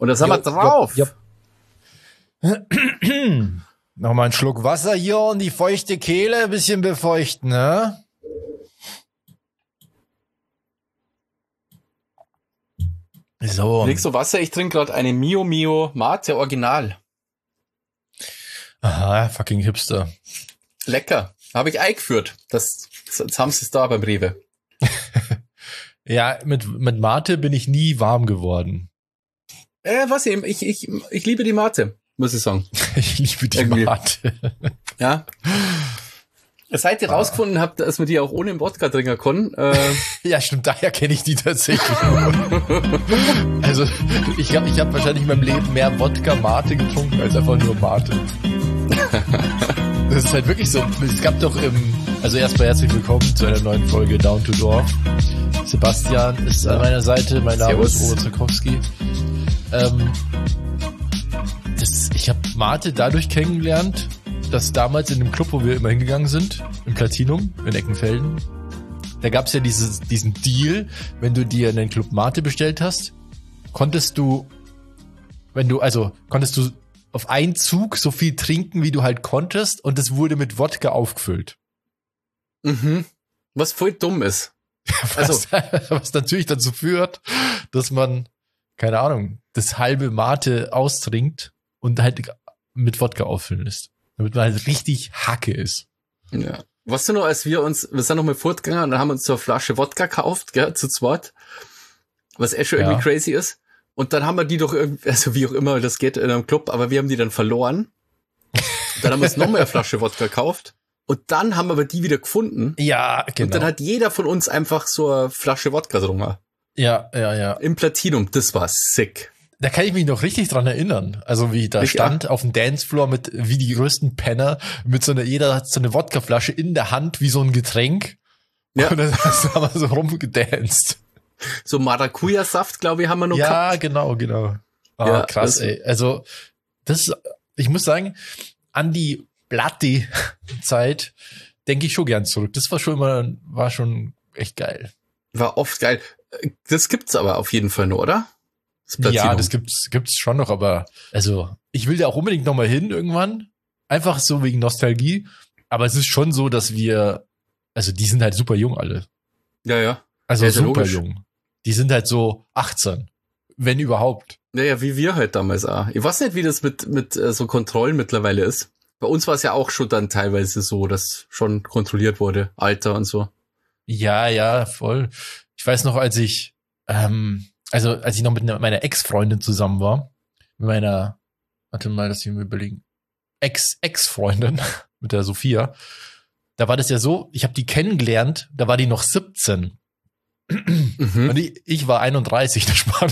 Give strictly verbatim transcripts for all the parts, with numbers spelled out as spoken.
Und das haben wir drauf. Jupp, jupp. Nochmal einen Schluck Wasser hier und die feuchte Kehle ein bisschen befeuchten, ne? So. Trinkst du Wasser? Ich trinke gerade eine Mio Mio Mate Original. Aha, fucking Hipster. Lecker. Habe ich eingeführt. Das, jetzt haben sie es da beim Rewe. Ja, mit, mit Mate bin ich nie warm geworden. Äh, was eben? Ich, ich, ich liebe die Mate, muss ich sagen. Ich liebe die Irgendwie. Mate. Ja. Seit ihr ah. rausgefunden habt, dass man die auch ohne Wodka trinken kann. Äh ja, stimmt, daher kenne ich die tatsächlich. Also, ich habe ich hab wahrscheinlich in meinem Leben mehr Wodka Mate getrunken als einfach nur Mate. Das ist halt wirklich so. Es gab doch im, also erstmal herzlich willkommen zu einer neuen Folge Down to Dorf. Sebastian ist an meiner Seite, mein Name Servus. ist Robert Zakowski. Ähm, das, ich habe Mate dadurch kennengelernt, dass damals in dem Club, wo wir immer hingegangen sind, im Platinum, in Eckenfelden, da gab es ja dieses, diesen Deal, wenn du dir einen Club Mate bestellt hast, konntest du, wenn du, also konntest du auf einen Zug so viel trinken, wie du halt konntest, und es wurde mit Wodka aufgefüllt. Mhm. Was voll dumm ist. Was, also. was natürlich dazu führt, dass man, keine Ahnung, das halbe Mate austrinkt und halt mit Wodka auffüllen lässt. Damit man halt richtig Hacke ist. Ja. Weißt du noch, als wir uns, wir sind noch mal fortgegangen und dann haben wir uns so eine Flasche Wodka gekauft, gell, zu zweit, was eh schon irgendwie ja. crazy ist. Und dann haben wir die doch irgendwie, also wie auch immer das geht in einem Club, aber wir haben die dann verloren. Dann haben wir uns noch mal eine Flasche Wodka gekauft. Und dann haben wir aber die wieder gefunden. Ja, genau. Und dann hat jeder von uns einfach so eine Flasche Wodka getrunken. Ja, ja, ja. Im Platinum, das war sick. Da kann ich mich noch richtig dran erinnern. Also wie ich da ich stand ja. auf dem Dancefloor mit, wie die größten Penner, mit so einer, jeder hat so eine Wodkaflasche in der Hand, wie so ein Getränk. Ja. Und dann haben wir so rumgedanced. So Maracuja-Saft, glaube ich, haben wir noch ja, gehabt. Ja, genau, genau. Ah, ja, krass, ey. Also, das, ich muss sagen, an die Platti-Zeit denke ich schon gern zurück. Das war schon immer, war schon echt geil. War oft geil. Das gibt's aber auf jeden Fall nur, oder? Das ja, das gibt's, gibt's schon noch, aber, also, ich will da auch unbedingt noch mal hin irgendwann. Einfach so wegen Nostalgie. Aber es ist schon so, dass wir, also, die sind halt super jung alle. Ja, ja. Also, ja, super logisch. jung. Die sind halt so achtzehn. Wenn überhaupt. Naja, wie wir halt damals auch. Ich weiß nicht, wie das mit, mit äh, so Kontrollen mittlerweile ist. Bei uns war es ja auch schon dann teilweise so, dass schon kontrolliert wurde. Alter und so. Ja, ja, voll. Ich weiß noch, als ich, ähm, also als ich noch mit meiner Ex-Freundin zusammen war, mit meiner, warte mal, dass ich mir überlegen, Ex-Ex-Freundin, mit der Sophia, da war das ja so, ich habe die kennengelernt, da war die noch siebzehn. Mhm. Und ich, ich war einunddreißig, der Spahn.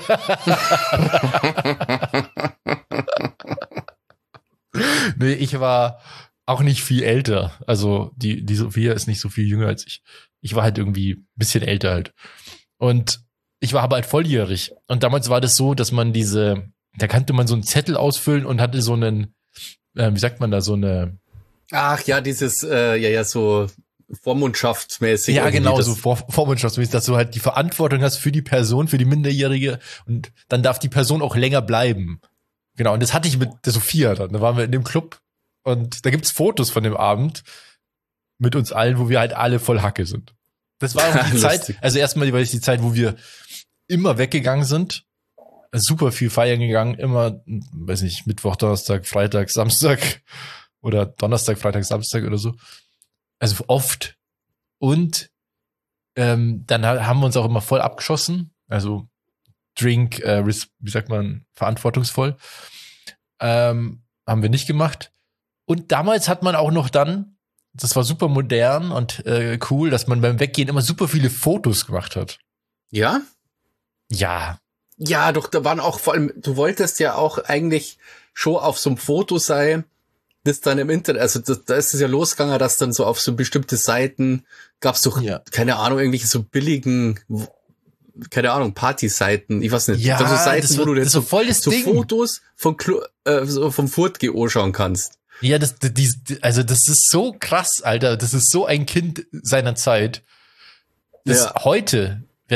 Nee, ich war auch nicht viel älter. Also die, die Sophia ist nicht so viel jünger als ich. Ich war halt irgendwie ein bisschen älter halt. Und ich war aber halt volljährig. Und damals war das so, dass man diese, da konnte man so einen Zettel ausfüllen und hatte so einen, äh, wie sagt man da, so eine. Ach ja, dieses, äh, ja, ja, so vormundschaftsmäßig. Ja, genau, so vor, vormundschaftsmäßig, dass du halt die Verantwortung hast für die Person, für die Minderjährige, und dann darf die Person auch länger bleiben. Genau, und das hatte ich mit der Sophia dann. Da waren wir in dem Club und da gibt's Fotos von dem Abend mit uns allen, wo wir halt alle voll Hacke sind. Das war auch die Zeit, also erstmal war es die Zeit, wo wir immer weggegangen sind, super viel feiern gegangen, immer, weiß nicht, Mittwoch, Donnerstag, Freitag, Samstag oder Donnerstag, Freitag, Samstag oder so. Also oft. Und ähm, dann haben wir uns auch immer voll abgeschossen, also Drink, äh, wie sagt man, verantwortungsvoll. Ähm, haben wir nicht gemacht. Und damals hat man auch noch dann, das war super modern und äh, cool, dass man beim Weggehen immer super viele Fotos gemacht hat. Ja? Ja. Ja, doch, da waren auch vor allem, du wolltest ja auch eigentlich schon auf so einem Foto sein, das dann im Internet, also das, da ist es ja losgegangen, dass dann so auf so bestimmte Seiten gab's doch, ja. keine Ahnung, irgendwelche so billigen, keine Ahnung, Partyseiten, ich weiß nicht, ja, so Seiten, das wo war, du jetzt so, so, voll das so Ding. Fotos von Klo, äh, so vom Furtge anschauen kannst. Ja, das, die, also das ist so krass, Alter, das ist so ein Kind seiner Zeit. Das Ja. Heute wäre das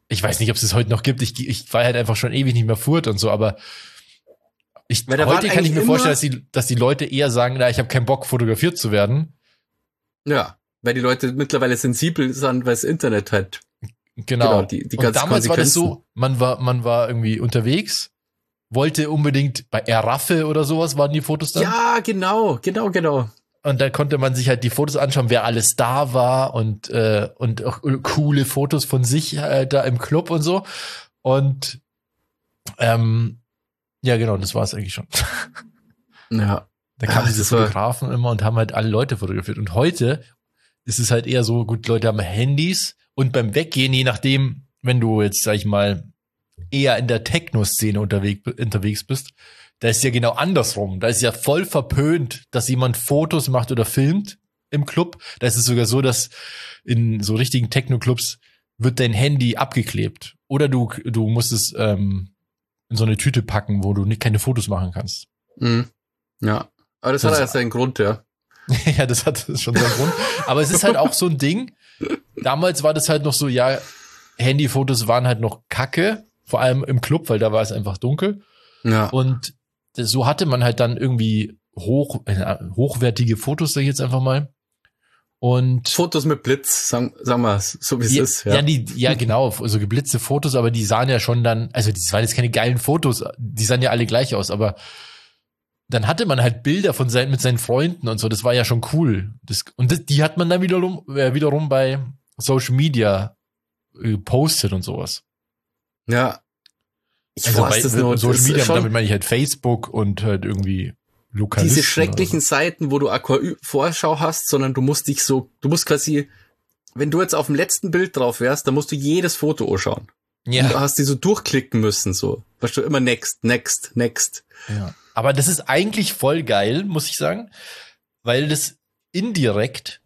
ich weiß nicht, ob es es heute noch gibt. Ich, ich war halt einfach schon ewig nicht mehr Furt und so, aber ich, heute kann ich mir vorstellen, dass die, dass die Leute eher sagen, na, ich habe keinen Bock, fotografiert zu werden. Ja, weil die Leute mittlerweile sensibel sind, weil das Internet halt. Genau. genau die, die und damals war das so, man war, man war irgendwie unterwegs, wollte unbedingt bei Eraffe oder sowas waren die Fotos dann. Ja, genau, genau, genau. Und da konnte man sich halt die Fotos anschauen, wer alles da war und äh, und auch coole Fotos von sich äh, da im Club und so. Und ähm, ja, genau, das war es eigentlich schon. Ja. Da kamen diese Fotografen immer und haben halt alle Leute fotografiert. Und heute ist es halt eher so, gut, Leute haben Handys und beim Weggehen, je nachdem, wenn du jetzt, sag ich mal, eher in der Techno-Szene unterwegs, unterwegs bist, da ist ja genau andersrum. Da ist ja voll verpönt, dass jemand Fotos macht oder filmt im Club. Da ist es sogar so, dass in so richtigen Techno-Clubs wird dein Handy abgeklebt. Oder du, du musst es ähm, in so eine Tüte packen, wo du nicht, keine Fotos machen kannst. Mhm. Ja, aber das, das hat ja seinen Grund, ja. Ja, das hat schon seinen Grund. Aber es ist halt auch so ein Ding. Damals war das halt noch so, ja, Handyfotos waren halt noch kacke. Vor allem im Club, weil da war es einfach dunkel. Ja. Und so hatte man halt dann irgendwie hoch, äh, hochwertige Fotos, sag ich jetzt einfach mal. Und Fotos mit Blitz, sagen, sagen wir es, so wie es ja, ist. Ja. Ja, die, ja, genau, so geblitzte Fotos, aber die sahen ja schon dann, also das waren jetzt keine geilen Fotos, die sahen ja alle gleich aus, aber dann hatte man halt Bilder von seinen, mit seinen Freunden und so, das war ja schon cool. Das, und das, die hat man dann wiederum, äh, wiederum bei Social Media gepostet und sowas. Ja. Ich also weiß bei das nur. Social das Media, schon, damit meine ich halt Facebook und halt irgendwie Lokalisten. Diese schrecklichen so. Seiten, wo du Aqua-Vorschau hast, sondern du musst dich so, du musst quasi, wenn du jetzt auf dem letzten Bild drauf wärst, dann musst du jedes Foto anschauen. Ja. Und du hast die so durchklicken müssen, so. Weißt du, immer next, next, next. Ja. Aber das ist eigentlich voll geil, muss ich sagen, weil das indirekt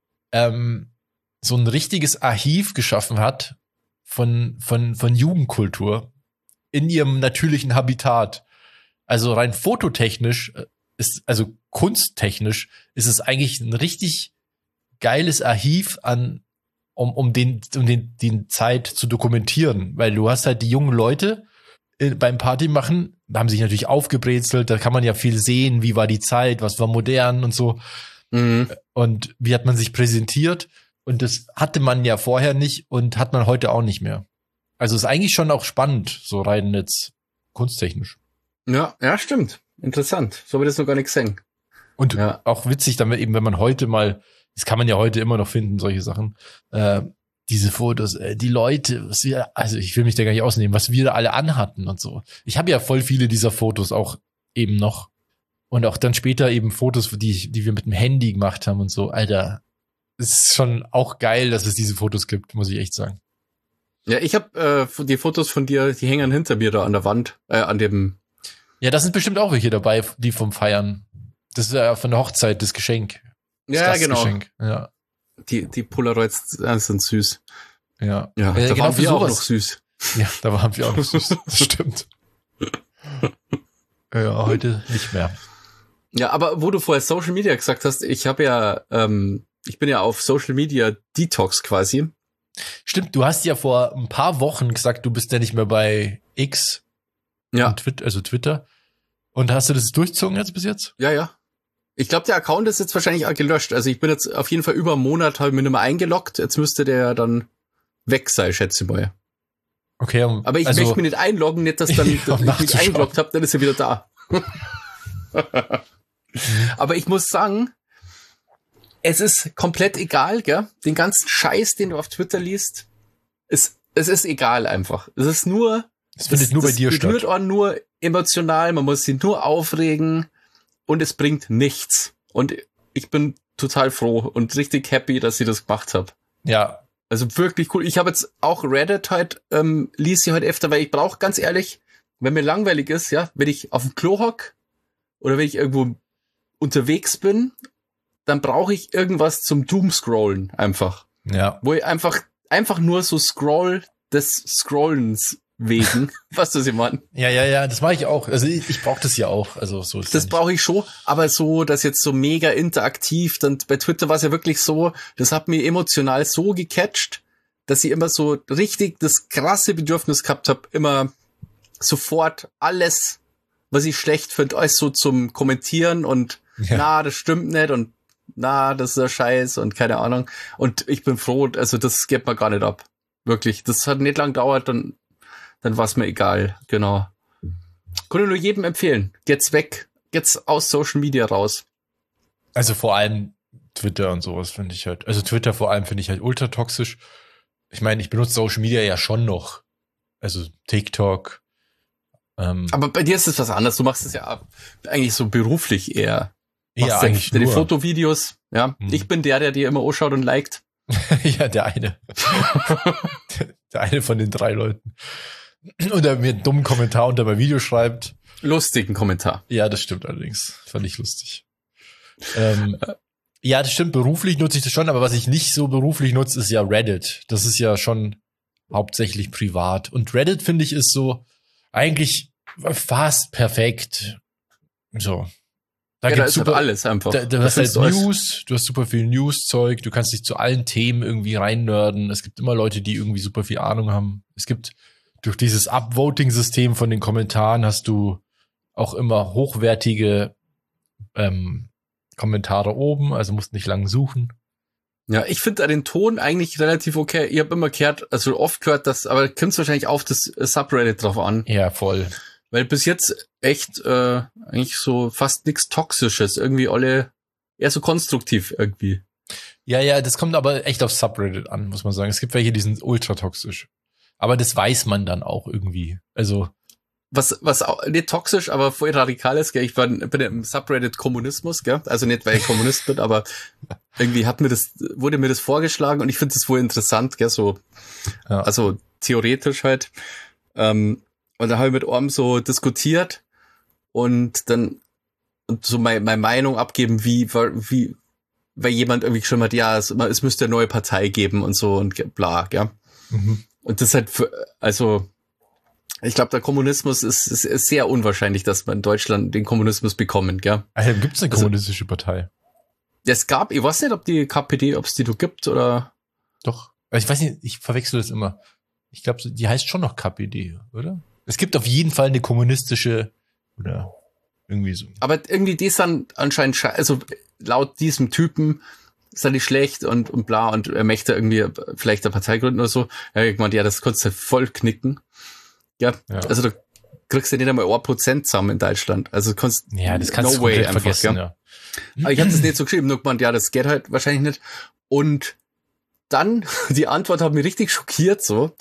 ähm, so ein richtiges Archiv geschaffen hat von, von, von Jugendkultur in ihrem natürlichen Habitat. Also rein fototechnisch ist, also kunsttechnisch ist es eigentlich ein richtig geiles Archiv an, um, um den, um den, die Zeit zu dokumentieren, weil du hast halt die jungen Leute beim Party machen, haben sich natürlich aufgebrezelt, da kann man ja viel sehen, wie war die Zeit, was war modern und so. Mhm. Und wie hat man sich präsentiert? Und das hatte man ja vorher nicht und hat man heute auch nicht mehr. Also ist eigentlich schon auch spannend, so rein jetzt kunsttechnisch. Ja, ja, stimmt. Interessant. So habe ich das noch gar nicht gesehen. Und ja. auch witzig, damit eben, wenn man heute mal, das kann man ja heute immer noch finden, solche Sachen, äh, diese Fotos, äh, die Leute, was wir, also ich will mich da gar nicht ausnehmen, was wir da alle anhatten und so. Ich habe ja voll viele dieser Fotos auch eben noch. Und auch dann später eben Fotos, die, ich, die wir mit dem Handy gemacht haben und so. Alter, es ist schon auch geil, dass es diese Fotos gibt, muss ich echt sagen. Ja, ich habe äh, die Fotos von dir, die hängen hinter mir da an der Wand, äh, an dem. Ja, da sind bestimmt auch welche dabei, die vom Feiern. Das ist ja von der Hochzeit das Geschenk. Das ja, genau. Geschenk. Ja. Die, die Polaroids sind süß. Ja. Ja, äh, da genau waren wir auch noch süß. Ja, da waren wir auch noch süß. Das stimmt. Ja, heute nicht mehr. Ja, aber wo du vorher Social Media gesagt hast, ich habe ja, ähm, ich bin ja auf Social Media Detox quasi. Stimmt, du hast ja vor ein paar Wochen gesagt, du bist ja nicht mehr bei X. Ja. Twitter, also Twitter. Und hast du das durchgezogen jetzt bis jetzt? Ja, ja. Ich glaube, der Account ist jetzt wahrscheinlich auch gelöscht. Also ich bin jetzt auf jeden Fall über einen Monat halt mir nicht mehr eingeloggt. Jetzt müsste der dann weg sein, schätze ich mal. Okay. Um, aber ich also, möchte mich nicht einloggen, nicht, dass dann ja, um ich mich eingeloggt habe, dann ist er wieder da. Aber ich muss sagen, es ist komplett egal, gell? Den ganzen Scheiß, den du auf Twitter liest, ist, es ist egal einfach. Es ist nur, es findet es, nur bei dir statt. Es berührt auch nur emotional, man muss sich nur aufregen und es bringt nichts. Und ich bin total froh und richtig happy, dass ich das gemacht habe. Ja. Also wirklich cool. Ich habe jetzt auch Reddit halt, ähm, lies ich heute öfter, weil ich brauche ganz ehrlich, wenn mir langweilig ist, ja, wenn ich auf dem Klo hock oder wenn ich irgendwo unterwegs bin, dann brauche ich irgendwas zum Doomscrollen einfach. Ja. Wo ich einfach, einfach nur so scroll des Scrollens wegen. Weißt du, was ich meine? Ja, ja, ja, das mache ich auch. Also ich, ich brauche das ja auch. Also so ist das brauche ich schon, aber so, dass jetzt so mega interaktiv, dann bei Twitter war es ja wirklich so, das hat mich emotional so gecatcht, dass ich immer so richtig das krasse Bedürfnis gehabt habe, immer sofort alles, was ich schlecht finde, alles so zum Kommentieren und ja. na, das stimmt nicht und na, das ist ein Scheiß und keine Ahnung. Und ich bin froh, also das geht mir gar nicht ab. Wirklich, das hat nicht lang gedauert, dann, dann war es mir egal, genau. Kann ich nur jedem empfehlen, geht's weg, geht's aus Social Media raus. Also vor allem Twitter und sowas finde ich halt, also Twitter vor allem finde ich halt ultra toxisch. Ich meine, ich benutze Social Media ja schon noch, also TikTok. Ähm, Aber bei dir ist es was anderes, du machst es ja eigentlich so beruflich eher. Ja, eigentlich deine nur. Fotovideos, ja. Hm. Ich bin der, der dir immer anschaut und liked. Ja, der eine. Der eine von den drei Leuten. Oder mir einen dummen Kommentar unter mein Video schreibt. Lustigen Kommentar. Ja, das stimmt allerdings. Fand ich lustig. ähm, ja, das stimmt. Beruflich nutze ich das schon, aber was ich nicht so beruflich nutze, ist ja Reddit. Das ist ja schon hauptsächlich privat. Und Reddit, finde ich, ist so eigentlich fast perfekt. So. Da ja, gibt's da ist super halt alles einfach. Da, da hast halt News, du hast super viel News-Zeug, du kannst dich zu allen Themen irgendwie reinnörden. Es gibt immer Leute, die irgendwie super viel Ahnung haben. Es gibt durch dieses Upvoting-System von den Kommentaren hast du auch immer hochwertige ähm, Kommentare oben, also musst nicht lang suchen. Ja, ich finde den Ton eigentlich relativ okay. Ich habe immer gehört, also oft gehört, dass, aber kommt wahrscheinlich auf das Subreddit drauf an. Ja, voll. Weil bis jetzt echt äh, eigentlich so fast nichts Toxisches. Irgendwie alle eher so konstruktiv irgendwie. Ja, ja, das kommt aber echt auf Subreddit an, muss man sagen. Es gibt welche, die sind ultra toxisch. Aber das weiß man dann auch irgendwie. Also was was auch nicht toxisch, aber voll radikal ist, gell? Ich war, bin im Subreddit Kommunismus, gell? Also nicht, weil ich Kommunist bin, aber irgendwie hat mir das wurde mir das vorgeschlagen und ich finde das wohl interessant, gell? So, ja. Also theoretisch halt. Ähm, Und da habe ich mit Orm so diskutiert und dann und so meine, meine Meinung abgeben, wie, wie, weil jemand irgendwie geschrieben hat, ja, es, es müsste eine neue Partei geben und so und bla, ja. Mhm. Und das halt für, also, ich glaube, der Kommunismus ist, ist, ist sehr unwahrscheinlich, dass wir in Deutschland den Kommunismus bekommen, gell. Also, gibt es eine kommunistische also, Partei? Es gab, ich weiß nicht, ob die K P D, ob es die noch gibt oder. Doch. Ich weiß nicht, ich verwechsel das immer. Ich glaube, die heißt schon noch K P D, oder? Es gibt auf jeden Fall eine kommunistische oder irgendwie so. Aber irgendwie die ist dann anscheinend, sche- also laut diesem Typen ist dann nicht schlecht und, und bla und er möchte irgendwie vielleicht eine Partei gründen oder so. Ja, ich meine, ja, das kannst du voll knicken. Ja, ja. Also du kriegst ja nicht einmal ein Prozent zusammen in Deutschland. Also du kannst, ja, das kannst no du way einfach, vergessen, ja. ja. Aber ich habe das nicht so geschrieben, nur gemeint, ja, das geht halt wahrscheinlich nicht. Und dann, die Antwort hat mich richtig schockiert, so.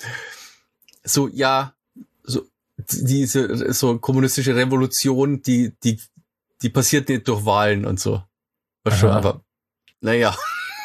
So, ja, so, diese, so kommunistische Revolution, die, die, die passiert nicht durch Wahlen und so. War schon, aber, naja.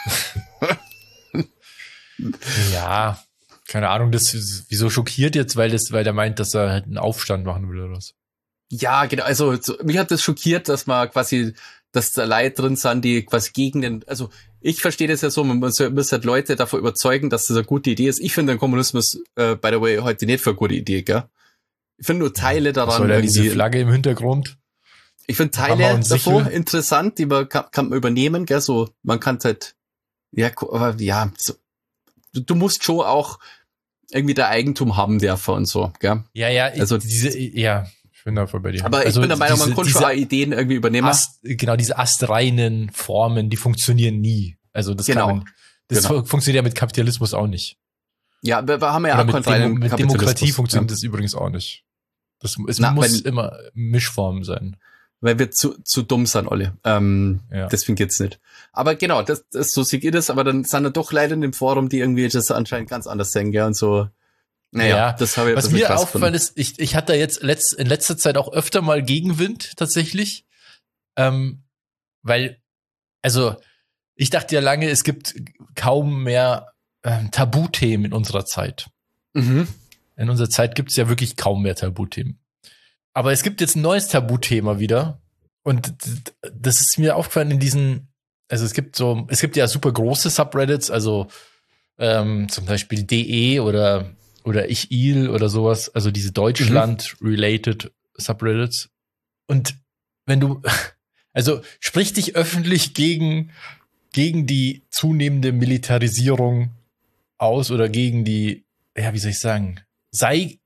Ja, keine Ahnung, das ist, wieso schockiert jetzt, weil das, weil der meint, dass er halt einen Aufstand machen will oder was? Ja, genau, also, so, mich hat das schockiert, dass man quasi, dass da Leute drin sind, die quasi gegen den, also, ich verstehe das ja so, man muss halt Leute davon überzeugen, dass das eine gute Idee ist. Ich finde den Kommunismus, äh, by the way, heute nicht für eine gute Idee, gell? Ich finde nur Teile daran. Was soll da diese Flagge im Hintergrund? Ich finde Teile davon interessant, die man kann, kann man übernehmen, gell? So, man kann halt, ja, aber ja, so, du, du musst schon auch irgendwie der Eigentum haben dürfen und so, gell? Ja, ja, also diese, ja, ich bin da voll bei dir. Aber also ich bin der Meinung, diese, man kann schon auch Ideen irgendwie übernehmen. Ast, genau, diese astreinen Formen, die funktionieren nie. Also das genau. kann man, das genau. funktioniert ja mit Kapitalismus auch nicht. Ja, wir, wir haben ja Oder auch mit, Demo, mit Demokratie funktioniert ja. das übrigens auch nicht. Das, es Na, muss weil, immer Mischform sein. Weil wir zu, zu dumm sind alle. Ähm, ja. Deswegen geht's nicht. Aber genau, das, das, so seht ihr das, aber dann sind da doch Leute in dem Forum, die irgendwie das anscheinend ganz anders sehen, gell, und so. Naja, ja, das habe ich was mir aufgefallen ist, ich, ich hatte jetzt letzt, in letzter Zeit auch öfter mal Gegenwind, tatsächlich. Ähm, weil, also, ich dachte ja lange, es gibt kaum mehr ähm, Tabuthemen in unserer Zeit. Mhm. In unserer Zeit gibt es ja wirklich kaum mehr Tabuthemen. Aber es gibt jetzt ein neues Tabuthema wieder. Und das ist mir aufgefallen in diesen, also es gibt so, es gibt ja super große Subreddits, also ähm, zum Beispiel D E oder, oder Ich Il oder sowas, also diese Deutschland-related mhm. Subreddits. Und wenn du, also sprich dich öffentlich gegen, gegen die zunehmende Militarisierung aus oder gegen die, ja, wie soll ich sagen, sei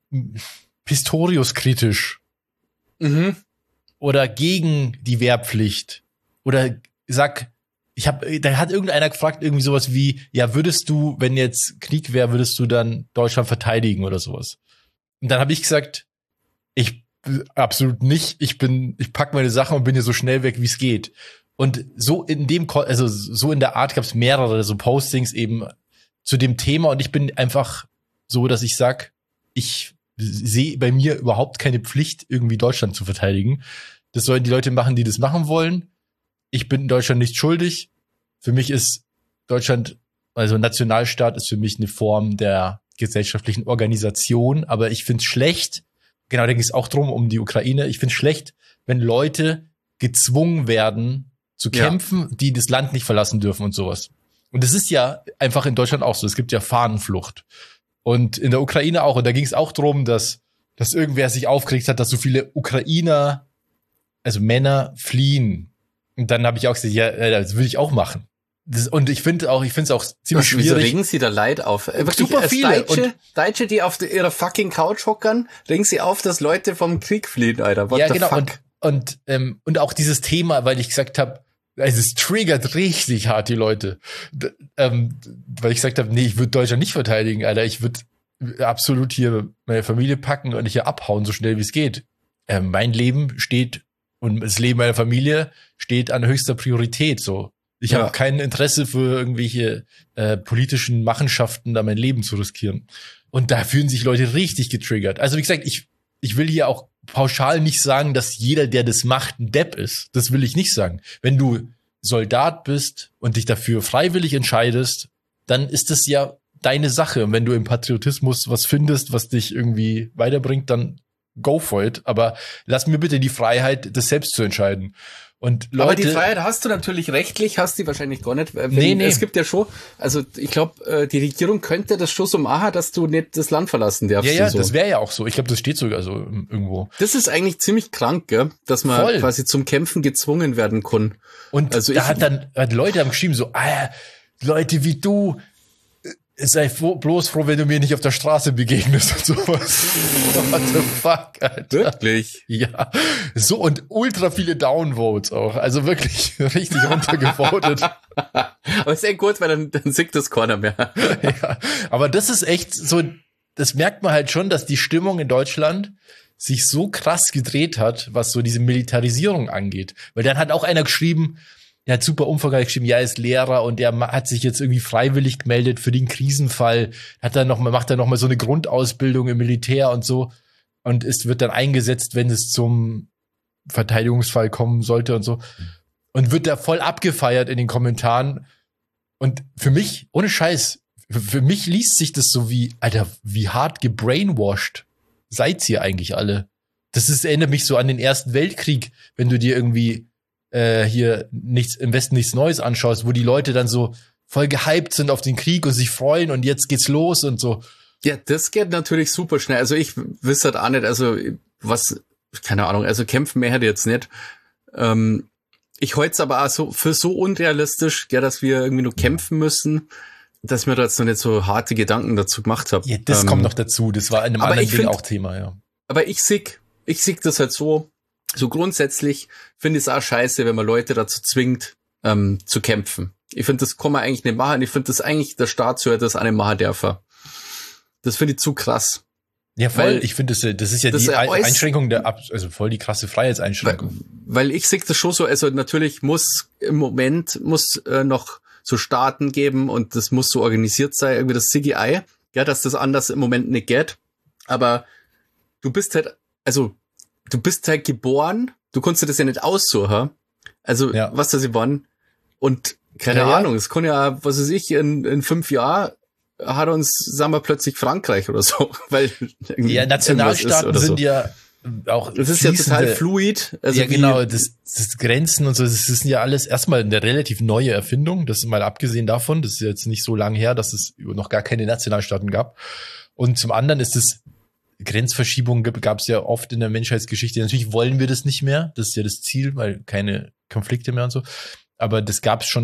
Pistorius kritisch. Mhm. Oder gegen die Wehrpflicht. Oder sag, ich habe, da hat irgendeiner gefragt, irgendwie sowas wie, ja, würdest du, wenn jetzt Krieg wäre, würdest du dann Deutschland verteidigen oder sowas? Und dann habe ich gesagt, ich absolut nicht. Ich bin, ich pack meine Sachen und bin hier so schnell weg, wie es geht. Und so in dem, also so in der Art gab es mehrere so Postings eben zu dem Thema. Und ich bin einfach so, dass ich sag, ich sehe bei mir überhaupt keine Pflicht, irgendwie Deutschland zu verteidigen. Das sollen die Leute machen, die das machen wollen. Ich bin in Deutschland nicht schuldig. Für mich ist Deutschland, also Nationalstaat ist für mich eine Form der gesellschaftlichen Organisation. Aber ich finde es schlecht, genau, da ging es auch drum, um die Ukraine. Ich finde es schlecht, wenn Leute gezwungen werden zu kämpfen, ja. die das Land nicht verlassen dürfen und sowas. Und das ist ja einfach in Deutschland auch so. Es gibt ja Fahnenflucht. Und in der Ukraine auch. Und da ging es auch drum, dass, dass irgendwer sich aufgeregt hat, dass so viele Ukrainer, also Männer, fliehen. Und dann habe ich auch gesagt, ja, das würde ich auch machen. Das, und ich finde auch, ich finde es auch ziemlich schwierig. Wieso regen sie da Leid auf? Wirklich, super viele. Deutsche, und Deutsche, die auf ihrer fucking Couch hockern, regen sie auf, dass Leute vom Krieg fliehen, Alter. What ja, the genau. fuck? Und, und, ähm, und auch dieses Thema, weil ich gesagt habe, also es triggert richtig hart die Leute. D- ähm, weil ich gesagt habe, nee, ich würde Deutschland nicht verteidigen, Alter. Ich würde absolut hier meine Familie packen und hier abhauen, so schnell wie es geht. Ähm, mein Leben steht und das Leben meiner Familie steht an höchster Priorität, so. Ich ja. habe kein Interesse für irgendwelche äh, politischen Machenschaften, da mein Leben zu riskieren. Und da fühlen sich Leute richtig getriggert. Also wie gesagt, ich ich will hier auch pauschal nicht sagen, dass jeder, der das macht, ein Depp ist. Das will ich nicht sagen. Wenn du Soldat bist und dich dafür freiwillig entscheidest, dann ist das ja deine Sache. Und wenn du im Patriotismus was findest, was dich irgendwie weiterbringt, dann go for it. Aber lass mir bitte die Freiheit, das selbst zu entscheiden. Und Leute, aber die Freiheit hast du natürlich rechtlich, hast die wahrscheinlich gar nicht. Wenn, nee, nee. Es gibt ja schon, also ich glaube, die Regierung könnte das schon so machen, dass du nicht das Land verlassen darfst. Ja, ja, so. Das wäre ja auch so. Ich glaube, das steht sogar so irgendwo. Das ist eigentlich ziemlich krank, gell? Dass man Voll. quasi zum Kämpfen gezwungen werden kann. Und also da ich, hat dann hat Leute haben geschrieben so, ah, Leute wie du, sei froh, bloß froh, wenn du mir nicht auf der Straße begegnest und sowas. What the fuck, Alter. Wirklich? Ja. So, und ultra viele Downvotes auch. Also wirklich richtig runtergevotet. Aber ist echt gut, weil dann, dann singt das keiner mehr. Ja. Aber das ist echt so, das merkt man halt schon, dass die Stimmung in Deutschland sich so krass gedreht hat, was so diese Militarisierung angeht. Weil dann hat auch einer geschrieben, der hat super umfangreich geschrieben, ja, er ist Lehrer und der hat sich jetzt irgendwie freiwillig gemeldet für den Krisenfall, hat dann noch mal, macht dann noch mal so eine Grundausbildung im Militär und so und es wird dann eingesetzt, wenn es zum Verteidigungsfall kommen sollte und so und wird da voll abgefeiert in den Kommentaren und für mich, ohne Scheiß, für mich liest sich das so wie, Alter, wie hart gebrainwashed seid ihr eigentlich alle? Das ist, erinnert mich so an den Ersten Weltkrieg, wenn du dir irgendwie äh, hier nichts im Westen nichts Neues anschaust, wo die Leute dann so voll gehypt sind auf den Krieg und sich freuen und jetzt geht's los und so. Ja, das geht natürlich super schnell. Also ich wüsste halt auch nicht, also was, keine Ahnung, also kämpfen mehr hätte jetzt nicht. Ähm, ich halte es aber auch so für so unrealistisch, ja, dass wir irgendwie nur kämpfen müssen, dass ich mir da jetzt noch nicht so harte Gedanken dazu gemacht habe. Ja, das ähm, kommt noch dazu. Das war in einem anderen Ding find, auch Thema, ja. Aber ich sehe ich sehe das halt so, so grundsätzlich finde ich es auch scheiße, wenn man Leute dazu zwingt, ähm, zu kämpfen. Ich finde, das kann man eigentlich nicht machen. Ich finde, das eigentlich, der Staat sollte das auch nicht machen dürfen. Das finde ich zu krass. Ja, voll. Weil, ich finde, das, das ist ja das die äuß- Einschränkung der, Ab- also voll die krasse Freiheitseinschränkung. Weil, weil ich sehe das schon so, also natürlich muss im Moment, muss äh, noch so Staaten geben und das muss so organisiert sein, irgendwie das C G I, ja, dass das anders im Moment nicht geht. Aber du bist halt, also du bist halt geboren, du kannst dir das ja nicht aussuchen. Also, ja. was das waren. Und keine ja, Ahnung, es ja. kann ja, was weiß ich, in, in fünf Jahren hat uns, sagen wir, plötzlich Frankreich oder so. Weil ja, Nationalstaaten sind so. ja auch das ist ja total fluid. Also ja, genau, das, das Grenzen und so, das ist ja alles erstmal eine relativ neue Erfindung. Das ist mal abgesehen davon, das ist jetzt nicht so lange her, dass es noch gar keine Nationalstaaten gab. Und zum anderen ist es Grenzverschiebungen gab es ja oft in der Menschheitsgeschichte. Natürlich wollen wir das nicht mehr. Das ist ja das Ziel, weil keine Konflikte mehr und so. Aber das gab es schon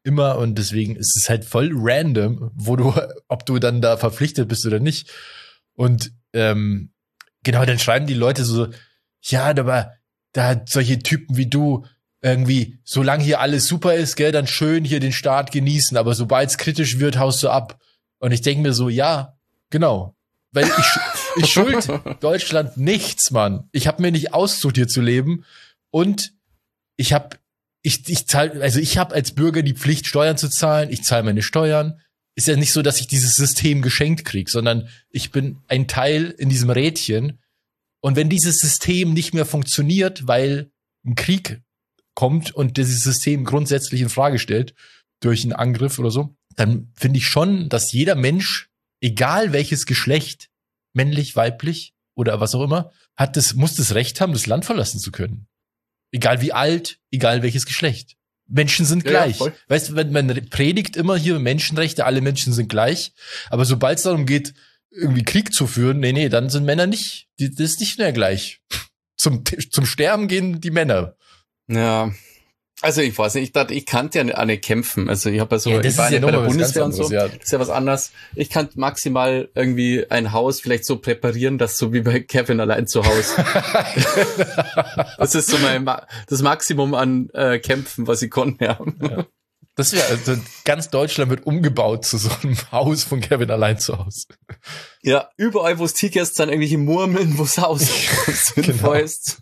immer und deswegen ist es halt voll random, wo du, ob du dann da verpflichtet bist oder nicht. Und ähm, genau, dann schreiben die Leute so, ja, aber da hat solche Typen wie du irgendwie, solange hier alles super ist, gell, dann schön hier den Start genießen, aber sobald es kritisch wird, haust du ab. Und ich denke mir so, ja, genau. Weil ich, ich schuld Deutschland nichts, Mann. Ich habe mir nicht ausgesucht, hier zu leben. Und ich habe, ich, ich zahl, also ich habe als Bürger die Pflicht, Steuern zu zahlen. Ich zahle meine Steuern. Ist ja nicht so, dass ich dieses System geschenkt krieg, sondern ich bin ein Teil in diesem Rädchen. Und wenn dieses System nicht mehr funktioniert, weil ein Krieg kommt und dieses System grundsätzlich in Frage stellt durch einen Angriff oder so, dann finde ich schon, dass jeder Mensch, egal welches Geschlecht, männlich, weiblich oder was auch immer, hat das, muss das Recht haben, das Land verlassen zu können. Egal wie alt, egal welches Geschlecht. Menschen sind gleich. Ja, ja, weißt du, wenn man predigt immer hier Menschenrechte, alle Menschen sind gleich, aber sobald es darum geht, irgendwie Krieg zu führen, nee, nee, dann sind Männer nicht, die, das ist nicht mehr gleich. Zum, zum Sterben gehen die Männer. Ja, also ich weiß nicht, ich dachte, ich kannte ja auch nicht kämpfen. Also ich habe ja so, ja, ich war ja nicht bei der Bundeswehr anderes, und so, ja. Das ist ja was anderes. Ich kann maximal irgendwie ein Haus vielleicht so präparieren, dass so wie bei Kevin allein zu Hause. Das ist so mein das Maximum an äh, Kämpfen, was ich konnte. Ja. Ja. Das wäre, also ganz Deutschland wird umgebaut zu so einem Haus von Kevin allein zu Hause. Ja, überall, wo es Tiger ist, dann irgendwelche Murmeln, wo es Haus sinnvoll ist.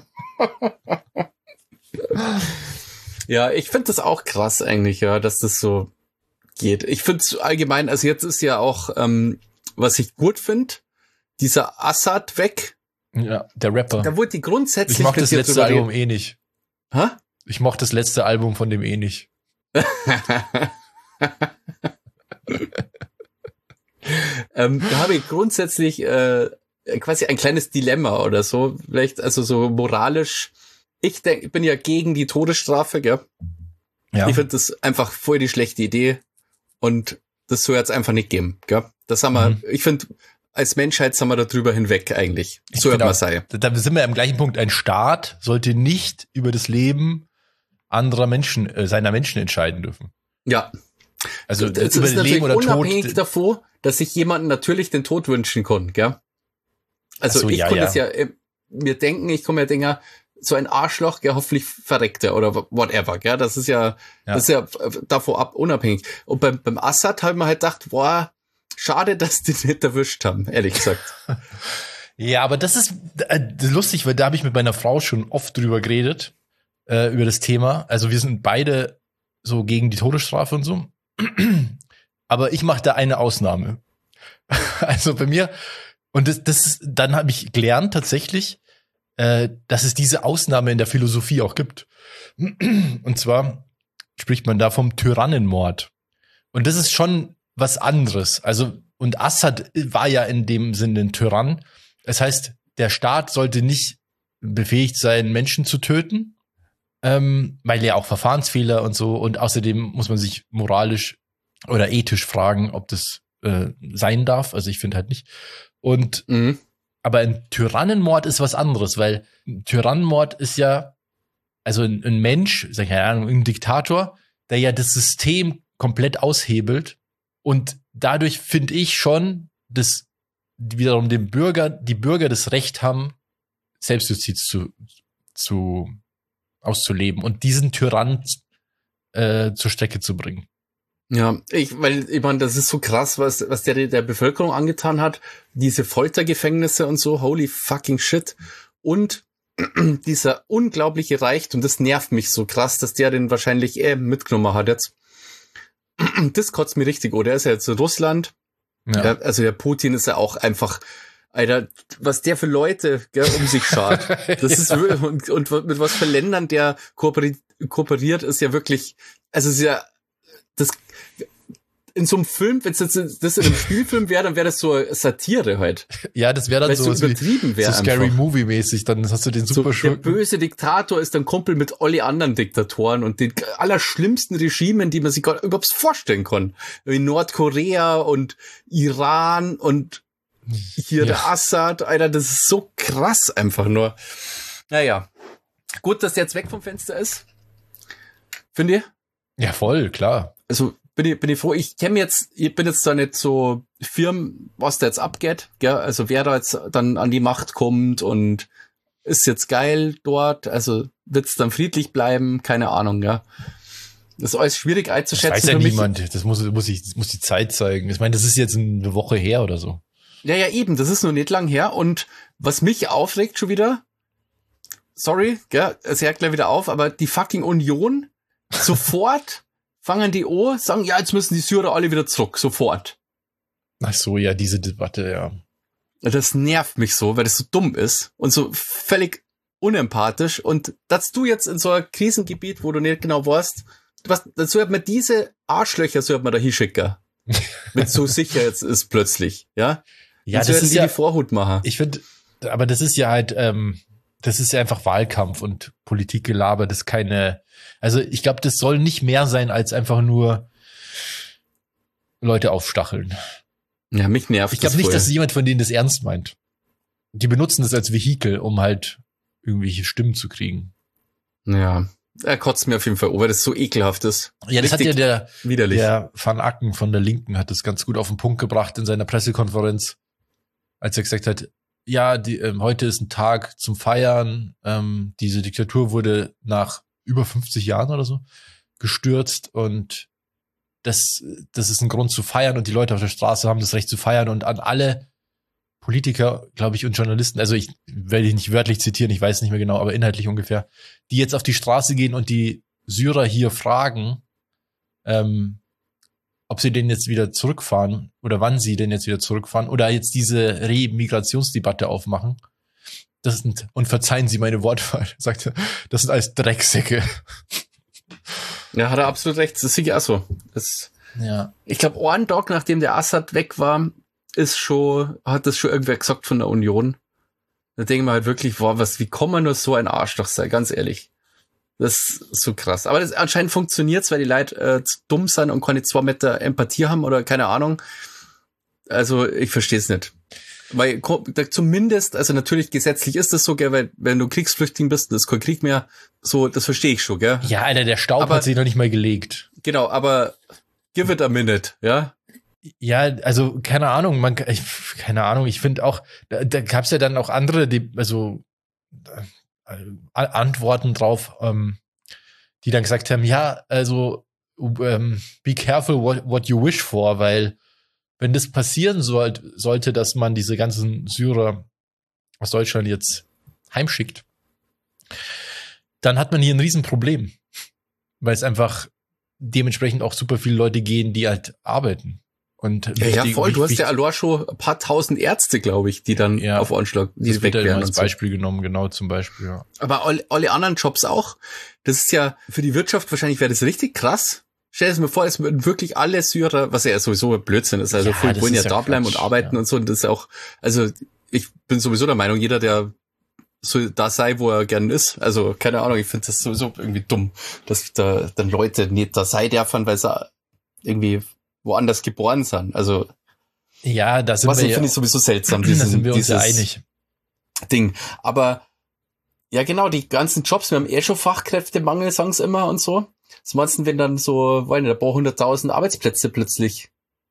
Ja, ich finde das auch krass eigentlich, ja, dass das so geht. Ich finde es allgemein, also jetzt ist ja auch, ähm, was ich gut finde, dieser Assad weg. Ja, der Rapper. Da wurde die grundsätzlich... Ich mochte das letzte Album eh nicht. Hä? Ich mochte das letzte Album von dem eh nicht. ähm, da habe ich grundsätzlich äh, quasi ein kleines Dilemma oder so, vielleicht, also so moralisch. Ich denke, ich bin ja gegen die Todesstrafe, gell? Ja. Ich finde das einfach voll die schlechte Idee und das soll jetzt einfach nicht geben, gell? Das haben wir, mhm. ich finde, als Menschheit sind wir da drüber hinweg eigentlich. So wird man sein. Da sind wir am gleichen Punkt. Ein Staat sollte nicht über das Leben anderer Menschen, äh, seiner Menschen entscheiden dürfen. Ja. Also das über ist das Leben oder Tod. Unabhängig davon, dass sich jemanden natürlich den Tod wünschen kann, gell? Also so, ich ja, konnte es ja. ja, mir denken, ich komme ja denken, so ein Arschloch, gell, hoffentlich verreckt er oder whatever, gell? Das ist ja, ja. das ist ja davon ab unabhängig. Und beim, beim Assad habe ich mir halt gedacht, boah, schade, dass die nicht erwischt haben, ehrlich gesagt. Ja, aber das ist äh, lustig, weil da habe ich mit meiner Frau schon oft drüber geredet, äh, über das Thema. Also wir sind beide so gegen die Todesstrafe und so. Aber ich mache da eine Ausnahme. Also bei mir, und das, das ist, dann habe ich gelernt tatsächlich, äh, dass es diese Ausnahme in der Philosophie auch gibt. Und zwar spricht man da vom Tyrannenmord. Und das ist schon was anderes. Also, und Assad war ja in dem Sinne ein Tyrann. Das heißt, der Staat sollte nicht befähigt sein, Menschen zu töten, ähm, weil ja auch Verfahrensfehler und so. Und außerdem muss man sich moralisch oder ethisch fragen, ob das äh, sein darf. Also ich finde halt nicht. Und mhm. aber ein Tyrannenmord ist was anderes, weil ein Tyrannenmord ist ja also ein, ein Mensch, sag ich keine Ahnung, ein Diktator, der ja das System komplett aushebelt. Und dadurch finde ich schon, dass wiederum dem Bürger, die Bürger das Recht haben, Selbstjustiz zu, zu auszuleben und diesen Tyrann äh, zur Strecke zu bringen. Ja, ich, weil, ich meine, das ist so krass, was, was der der Bevölkerung angetan hat. Diese Foltergefängnisse und so, holy fucking shit. Und dieser unglaubliche Reichtum, das nervt mich so krass, dass der den wahrscheinlich eh mitgenommen hat jetzt. Das kotzt mir richtig, oder? Er ist ja jetzt in Russland. Ja. Also der Putin ist ja auch einfach, Alter, was der für Leute gell, um sich schart. Das ist ja. und, und mit was für Ländern der kooperiert, kooperiert, ist ja wirklich, also ist ja, das, in so einem Film, wenn es jetzt das in einem Spielfilm wäre, dann wäre das so Satire halt. Ja, das wäre dann so, so übertrieben wäre. So Scary Movie mäßig, dann hast du den super so, Der böse Diktator ist dann Kumpel mit alle anderen Diktatoren und den allerschlimmsten Regimen, die man sich gar überhaupt vorstellen kann. Wie Nordkorea und Iran und hier ja. der Assad, Alter, das ist so krass einfach nur. Naja, gut, dass der jetzt weg vom Fenster ist. Finde ich. Ja, voll, klar. Also bin ich, bin ich froh, ich kenne jetzt, ich bin jetzt da nicht so firm, was da jetzt abgeht, gell? Also wer da jetzt dann an die Macht kommt und ist jetzt geil dort, also wird's dann friedlich bleiben, keine Ahnung, ja. Das ist alles schwierig einzuschätzen. Das weiß ja für mich. niemand, das muss, muss, ich, das muss die Zeit zeigen. Ich meine, das ist jetzt eine Woche her oder so. Ja, ja, eben, das ist noch nicht lang her und was mich aufregt schon wieder, sorry, gell, es hört gleich wieder auf, aber die fucking Union, sofort fangen die an, sagen, ja, jetzt müssen die Syrer alle wieder zurück, sofort. Ach so, ja, diese Debatte, ja. Das nervt mich so, weil das so dumm ist und so völlig unempathisch und dass du jetzt in so einem Krisengebiet, wo du nicht genau weißt, was, dazu hat man diese Arschlöcher, so hat man da hinschicken. Wenn so sicher jetzt ist plötzlich, ja? Ja, so das ist die ja, die Vorhut machen. Ich finde, aber das ist ja halt, ähm, das ist ja einfach Wahlkampf und Politikgelaber, das ist keine, also ich glaube, das soll nicht mehr sein, als einfach nur Leute aufstacheln. Ja, mich nervt Ich glaube das nicht, voll. dass jemand von denen das ernst meint. Die benutzen das als Vehikel, um halt irgendwelche Stimmen zu kriegen. Ja, er kotzt mir auf jeden Fall an, weil das so ekelhaft ist. Ja, das Richtig hat ja der, widerlich. der Van Acken von der Linken hat das ganz gut auf den Punkt gebracht in seiner Pressekonferenz, als er gesagt hat, ja, die, ähm, heute ist ein Tag zum Feiern. Ähm, diese Diktatur wurde nach über fünfzig Jahren oder so gestürzt und das, das ist ein Grund zu feiern und die Leute auf der Straße haben das Recht zu feiern und an alle Politiker, glaube ich, und Journalisten, also ich werde ich nicht wörtlich zitieren, ich weiß nicht mehr genau, aber inhaltlich ungefähr, die jetzt auf die Straße gehen und die Syrer hier fragen, ähm, ob sie denn jetzt wieder zurückfahren oder wann sie denn jetzt wieder zurückfahren oder jetzt diese Re-Migrationsdebatte aufmachen. Das sind, und verzeihen Sie meine Wortwahl, sagt er, das sind alles Drecksäcke. Ja, hat er absolut recht, das ist sicher auch so. Das, ja. Ich glaube, einen Tag, nachdem der Assad weg war, ist schon, hat das schon irgendwer gesagt von der Union. Da denken wir halt wirklich, wow, was, wie kann man nur so ein Arschloch sein, ganz ehrlich. Das ist so krass. Aber das anscheinend funktioniert's, weil die Leute äh, zu dumm sind und keine zwei Meter Empathie haben oder keine Ahnung. Also ich verstehe es nicht. Weil zumindest, also natürlich gesetzlich ist das so, gell, weil wenn du Kriegsflüchtling bist, das ist kein Krieg mehr, so, das verstehe ich schon, gell. Ja, Alter, der Staub aber, hat sich noch nicht mal gelegt. Genau, aber give it a minute, ja. Ja, also keine Ahnung, man, ich, keine Ahnung, ich finde auch, da, da gab es ja dann auch andere, die, also äh, Antworten drauf, ähm, die dann gesagt haben, ja, also ähm, be careful what, what you wish for, weil wenn das passieren soll, sollte, dass man diese ganzen Syrer aus Deutschland jetzt heimschickt, dann hat man hier ein Riesenproblem, weil es einfach dementsprechend auch super viele Leute gehen, die halt arbeiten. Und ja, ja, wichtig, voll. Du wichtig, hast ja allein schon ein paar tausend Ärzte, glaube ich, die dann ja, auf Anschlag, die das weg wird werden. als und so. Beispiel genommen, genau zum Beispiel, ja. Aber alle, alle anderen Jobs auch. Das ist ja für die Wirtschaft wahrscheinlich wäre das richtig krass. Stell dir mir vor, es würden wirklich alle Syrer, was ja sowieso ein Blödsinn ist, also Ja, voll das wollen ja ist ja da bleiben Quatsch, und arbeiten ja. und so. Und das ist auch, also ich bin sowieso der Meinung, jeder, der so da sei, wo er gern ist. Also keine Ahnung, ich finde das sowieso irgendwie dumm, dass da dann Leute nicht da sein dürfen, weil sie irgendwie woanders geboren sind. Also Ja, da sind was wir ja, finde ich sowieso seltsam, da diesen, sind wir uns ja dieses einig. Ding. Aber ja, genau, die ganzen Jobs, wir haben eh schon Fachkräftemangel, sagen sie immer und so. Was meinst du, wenn dann so, weiß nicht, ein paar hunderttausend Arbeitsplätze plötzlich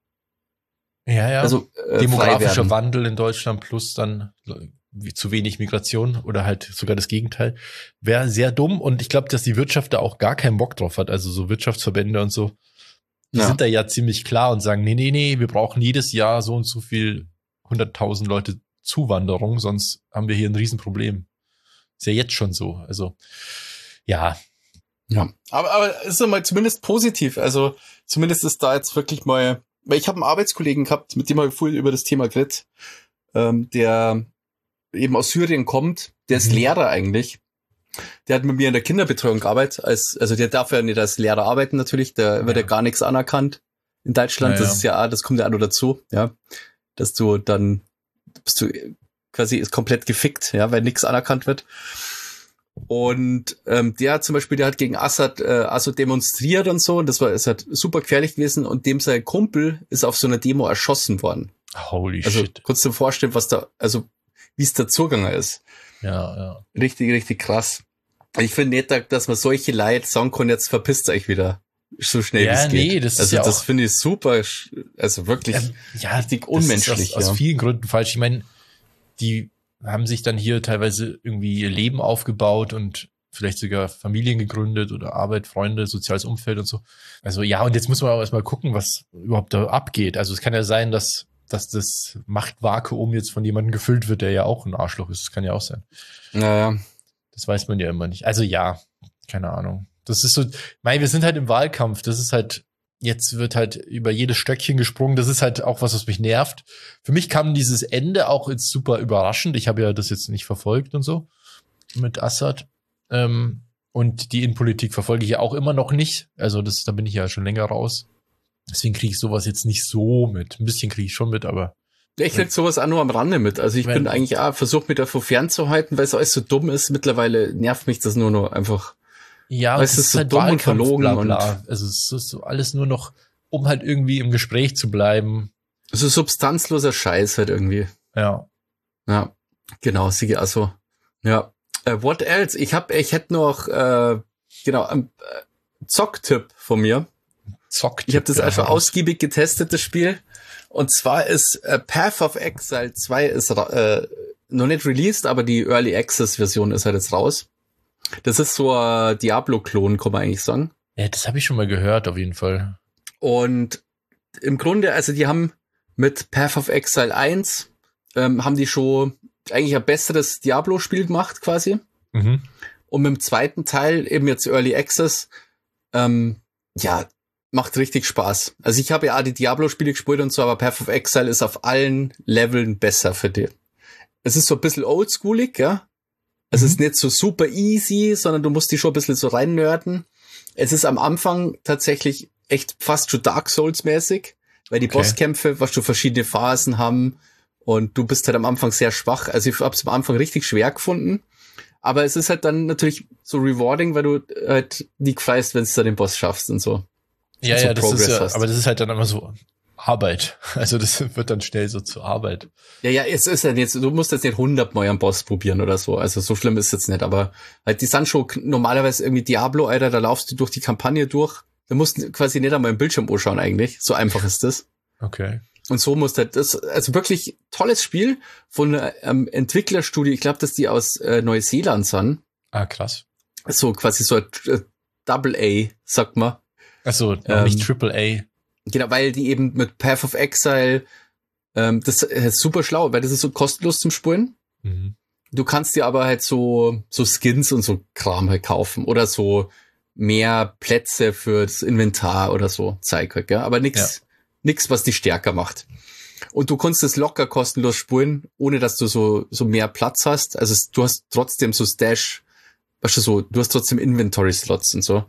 Ja, ja. also äh, demografischer frei werden? Wandel in Deutschland plus dann wie zu wenig Migration oder halt sogar das Gegenteil, wäre sehr dumm. Und ich glaube, dass die Wirtschaft da auch gar keinen Bock drauf hat. Also so Wirtschaftsverbände und so, die Ja. sind da ja ziemlich klar und sagen, nee, nee, nee, wir brauchen jedes Jahr so und so viel hunderttausend Leute Zuwanderung, sonst haben wir hier ein Riesenproblem. Ist ja jetzt schon so. Also, ja. Ja, aber, aber es ist mal zumindest positiv. Also zumindest ist da jetzt wirklich mal, weil ich habe einen Arbeitskollegen gehabt, mit dem habe ich vorhin über das Thema geredet, ähm, der eben aus Syrien kommt, der ist Mhm. Lehrer eigentlich. Der hat mit mir in der Kinderbetreuung gearbeitet, als, also der darf ja nicht als Lehrer arbeiten natürlich, da wird ja Ja. gar nichts anerkannt in Deutschland. Ja, das ja. ist ja, das kommt ja auch noch dazu, ja, dass du dann bist du quasi ist komplett gefickt, ja, weil nichts anerkannt wird. Und ähm, der hat zum Beispiel, der hat gegen Assad äh, also demonstriert und so, und das war ist halt super gefährlich gewesen, und dem sein Kumpel ist auf so einer Demo erschossen worden. Holy Also shit. kannst du dir vorstellen, was da, also wie es da zugegangen ist. Ja, ja. Richtig, richtig krass. Ich finde nicht, dass man solche Leute sagen kann, jetzt verpisst euch wieder. so schnell ja, wie es geht. Nee, das ist also ja das auch, finde ich super, also wirklich ähm, ja, richtig unmenschlich. Das ist aus, ja. aus vielen Gründen falsch. Ich meine, die haben sich dann hier teilweise irgendwie ihr Leben aufgebaut und vielleicht sogar Familien gegründet oder Arbeit, Freunde, soziales Umfeld und so. Also ja, und jetzt muss man auch erstmal gucken, was überhaupt da abgeht. Also es kann ja sein, dass, dass das Machtvakuum jetzt von jemandem gefüllt wird, der ja auch ein Arschloch ist. Das kann ja auch sein. Naja. Das weiß man ja immer nicht. Also ja, keine Ahnung. Das ist so, mein, wir sind halt im Wahlkampf. Das ist halt, jetzt wird halt über jedes Stöckchen gesprungen. Das ist halt auch was, was mich nervt. Für mich kam dieses Ende auch jetzt super überraschend. Ich habe ja das jetzt nicht verfolgt und so mit Assad. Ähm, und die Innenpolitik verfolge ich ja auch immer noch nicht. Also das, da bin ich ja schon länger raus. Deswegen kriege ich sowas jetzt nicht so mit. Ein bisschen kriege ich schon mit, aber ich krieg sowas auch nur am Rande mit. Also ich wenn, bin eigentlich auch versucht, mich davor fernzuhalten, weil es alles so dumm ist. Mittlerweile nervt mich das nur noch einfach. Ja, es ist so halt dumm und verlogen. Bla bla. Und also es ist so alles nur noch, um halt irgendwie im Gespräch zu bleiben. So substanzloser Scheiß halt irgendwie. Ja. Ja, genau, siege also. Ja. Uh, what else? Ich hab, ich hätte noch, äh, genau, ein äh, Zocktipp von mir. Zocktipp. Ich habe das ja, also raus. ausgiebig getestet, das Spiel. Und zwar ist äh, Path of Exile zwei ist äh, noch nicht released, aber die Early Access Version ist halt jetzt raus. Das ist so ein Diablo-Klon, kann man eigentlich sagen. Ja, das habe ich schon mal gehört, auf jeden Fall. Und im Grunde, also die haben mit Path of Exile eins, ähm, haben die schon eigentlich ein besseres Diablo-Spiel gemacht, quasi. Mhm. Und mit dem zweiten Teil, eben jetzt Early Access, ähm, ja, macht richtig Spaß. Also ich habe ja auch die Diablo-Spiele gespielt und so, aber Path of Exile ist auf allen Leveln besser für dich. Es ist so ein bisschen oldschoolig, ja. Es Mhm. ist nicht so super easy, sondern du musst die schon ein bisschen so reinnörden. Es ist am Anfang tatsächlich echt fast schon Dark Souls-mäßig, weil die Okay. Bosskämpfe, was schon verschiedene Phasen haben und du bist halt am Anfang sehr schwach. Also ich hab's am Anfang richtig schwer gefunden. Aber es ist halt dann natürlich so rewarding, weil du halt nicht freust, wenn du dann den Boss schaffst und so. Ja, so ja, das ist Progress ja, hast. aber das ist halt dann immer so Arbeit. Also das wird dann schnell so zur Arbeit. Ja, ja, es ist ja jetzt, du musst jetzt nicht hundertmal einen Boss probieren oder so. Also so schlimm ist es jetzt nicht. Aber halt die sind schon normalerweise irgendwie Diablo, Alter, da laufst du durch die Kampagne durch. Da musst du quasi nicht einmal im Bildschirm anschauen eigentlich. So einfach ist das. Okay. Und so musst du halt das, also wirklich tolles Spiel von einer ähm, Entwicklerstudio. Ich glaube, dass die aus äh, Neuseeland sind. Ah, krass. So quasi so ein äh, Double A, sagt man. Achso, noch Ähm, nicht Triple A. Genau, weil die eben mit Path of Exile, ähm, das ist super schlau, weil das ist so kostenlos zum Spielen. Mhm. Du kannst dir aber halt so, so Skins und so Kram halt kaufen oder so mehr Plätze für das Inventar oder so Zeug halt, gell? Aber nix, Ja. nix, was dich stärker macht. Und du kannst das locker kostenlos spielen, ohne dass du so, so mehr Platz hast. Also es, du hast trotzdem so Stash, weißt du so, du hast trotzdem Inventory-Slots und so.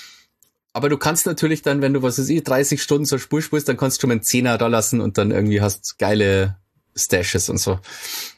Aber du kannst natürlich dann, wenn du, was weiß ich, dreißig Stunden so Spiel spielst, dann kannst du schon mal einen Zehner da lassen und dann irgendwie hast geile Stashes und so.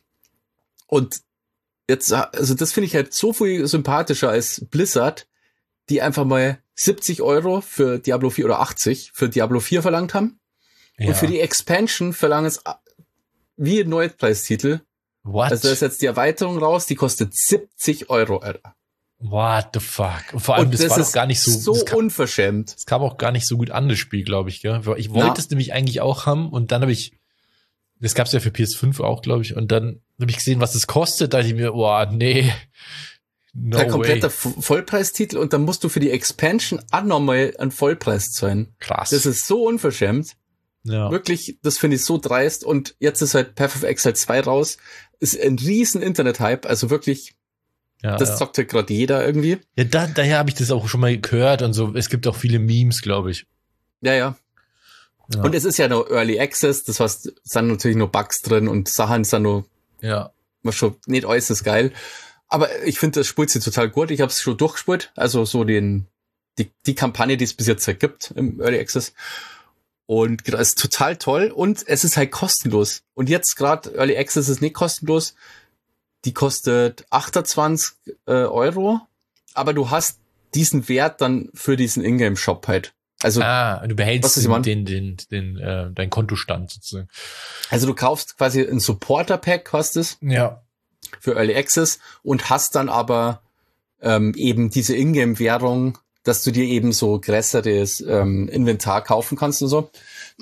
Und jetzt, also das finde ich halt so viel sympathischer als Blizzard, die einfach mal siebzig Euro für Diablo vier oder achtzig für Diablo vier verlangt haben. Ja. Und für die Expansion verlangen es wie ein Neupreis-Titel. What? Also da ist jetzt die Erweiterung raus, die kostet siebzig Euro, Alter. What the fuck? Und vor allem, Und das, das war ist doch gar nicht so, so das kam, unverschämt. das kam auch gar nicht so gut an, das Spiel, glaube ich, gell? Ich wollte Na. es nämlich eigentlich auch haben und dann habe ich, das gab's ja für P S fünf auch, glaube ich, und dann habe ich gesehen, was es kostet, da dachte ich mir, oh, nee. No Ein kompletter way. Vo- Vollpreistitel und dann musst du für die Expansion auch nochmal einen Vollpreis zahlen. Krass. Das ist so unverschämt. ja. Wirklich, das finde ich so dreist. Und jetzt ist halt Path of Exile zwei raus. Ist ein riesen Internet-Hype. Also wirklich, Ja, das ja. zockt halt gerade jeder irgendwie. ja da, daher habe ich das auch schon mal gehört und so. Es gibt auch viele Memes, glaube ich. Ja, ja. Ja. Und es ist ja noch Early Access. Das heißt, es sind natürlich nur Bugs drin und Sachen sind nur ja. was schon nicht äußerst geil. Aber ich finde, das spielt sie total gut. Ich habe es schon durchgespielt. Also so den die, die Kampagne, die es bis jetzt halt gibt im Early Access. Und das ist total toll. Und es ist halt kostenlos. Und jetzt gerade Early Access ist nicht kostenlos. Die kostet achtundzwanzig äh, Euro. Aber du hast diesen Wert dann für diesen Ingame-Shop halt. Also, ah, du was behältst ist, Mann? den, den, den, den äh, dein Kontostand sozusagen. also du kaufst quasi ein Supporter-Pack, kostet es. Ja. Für Early Access und hast dann aber ähm, eben diese Ingame-Währung dass du dir eben so größeres ähm, Inventar kaufen kannst und so.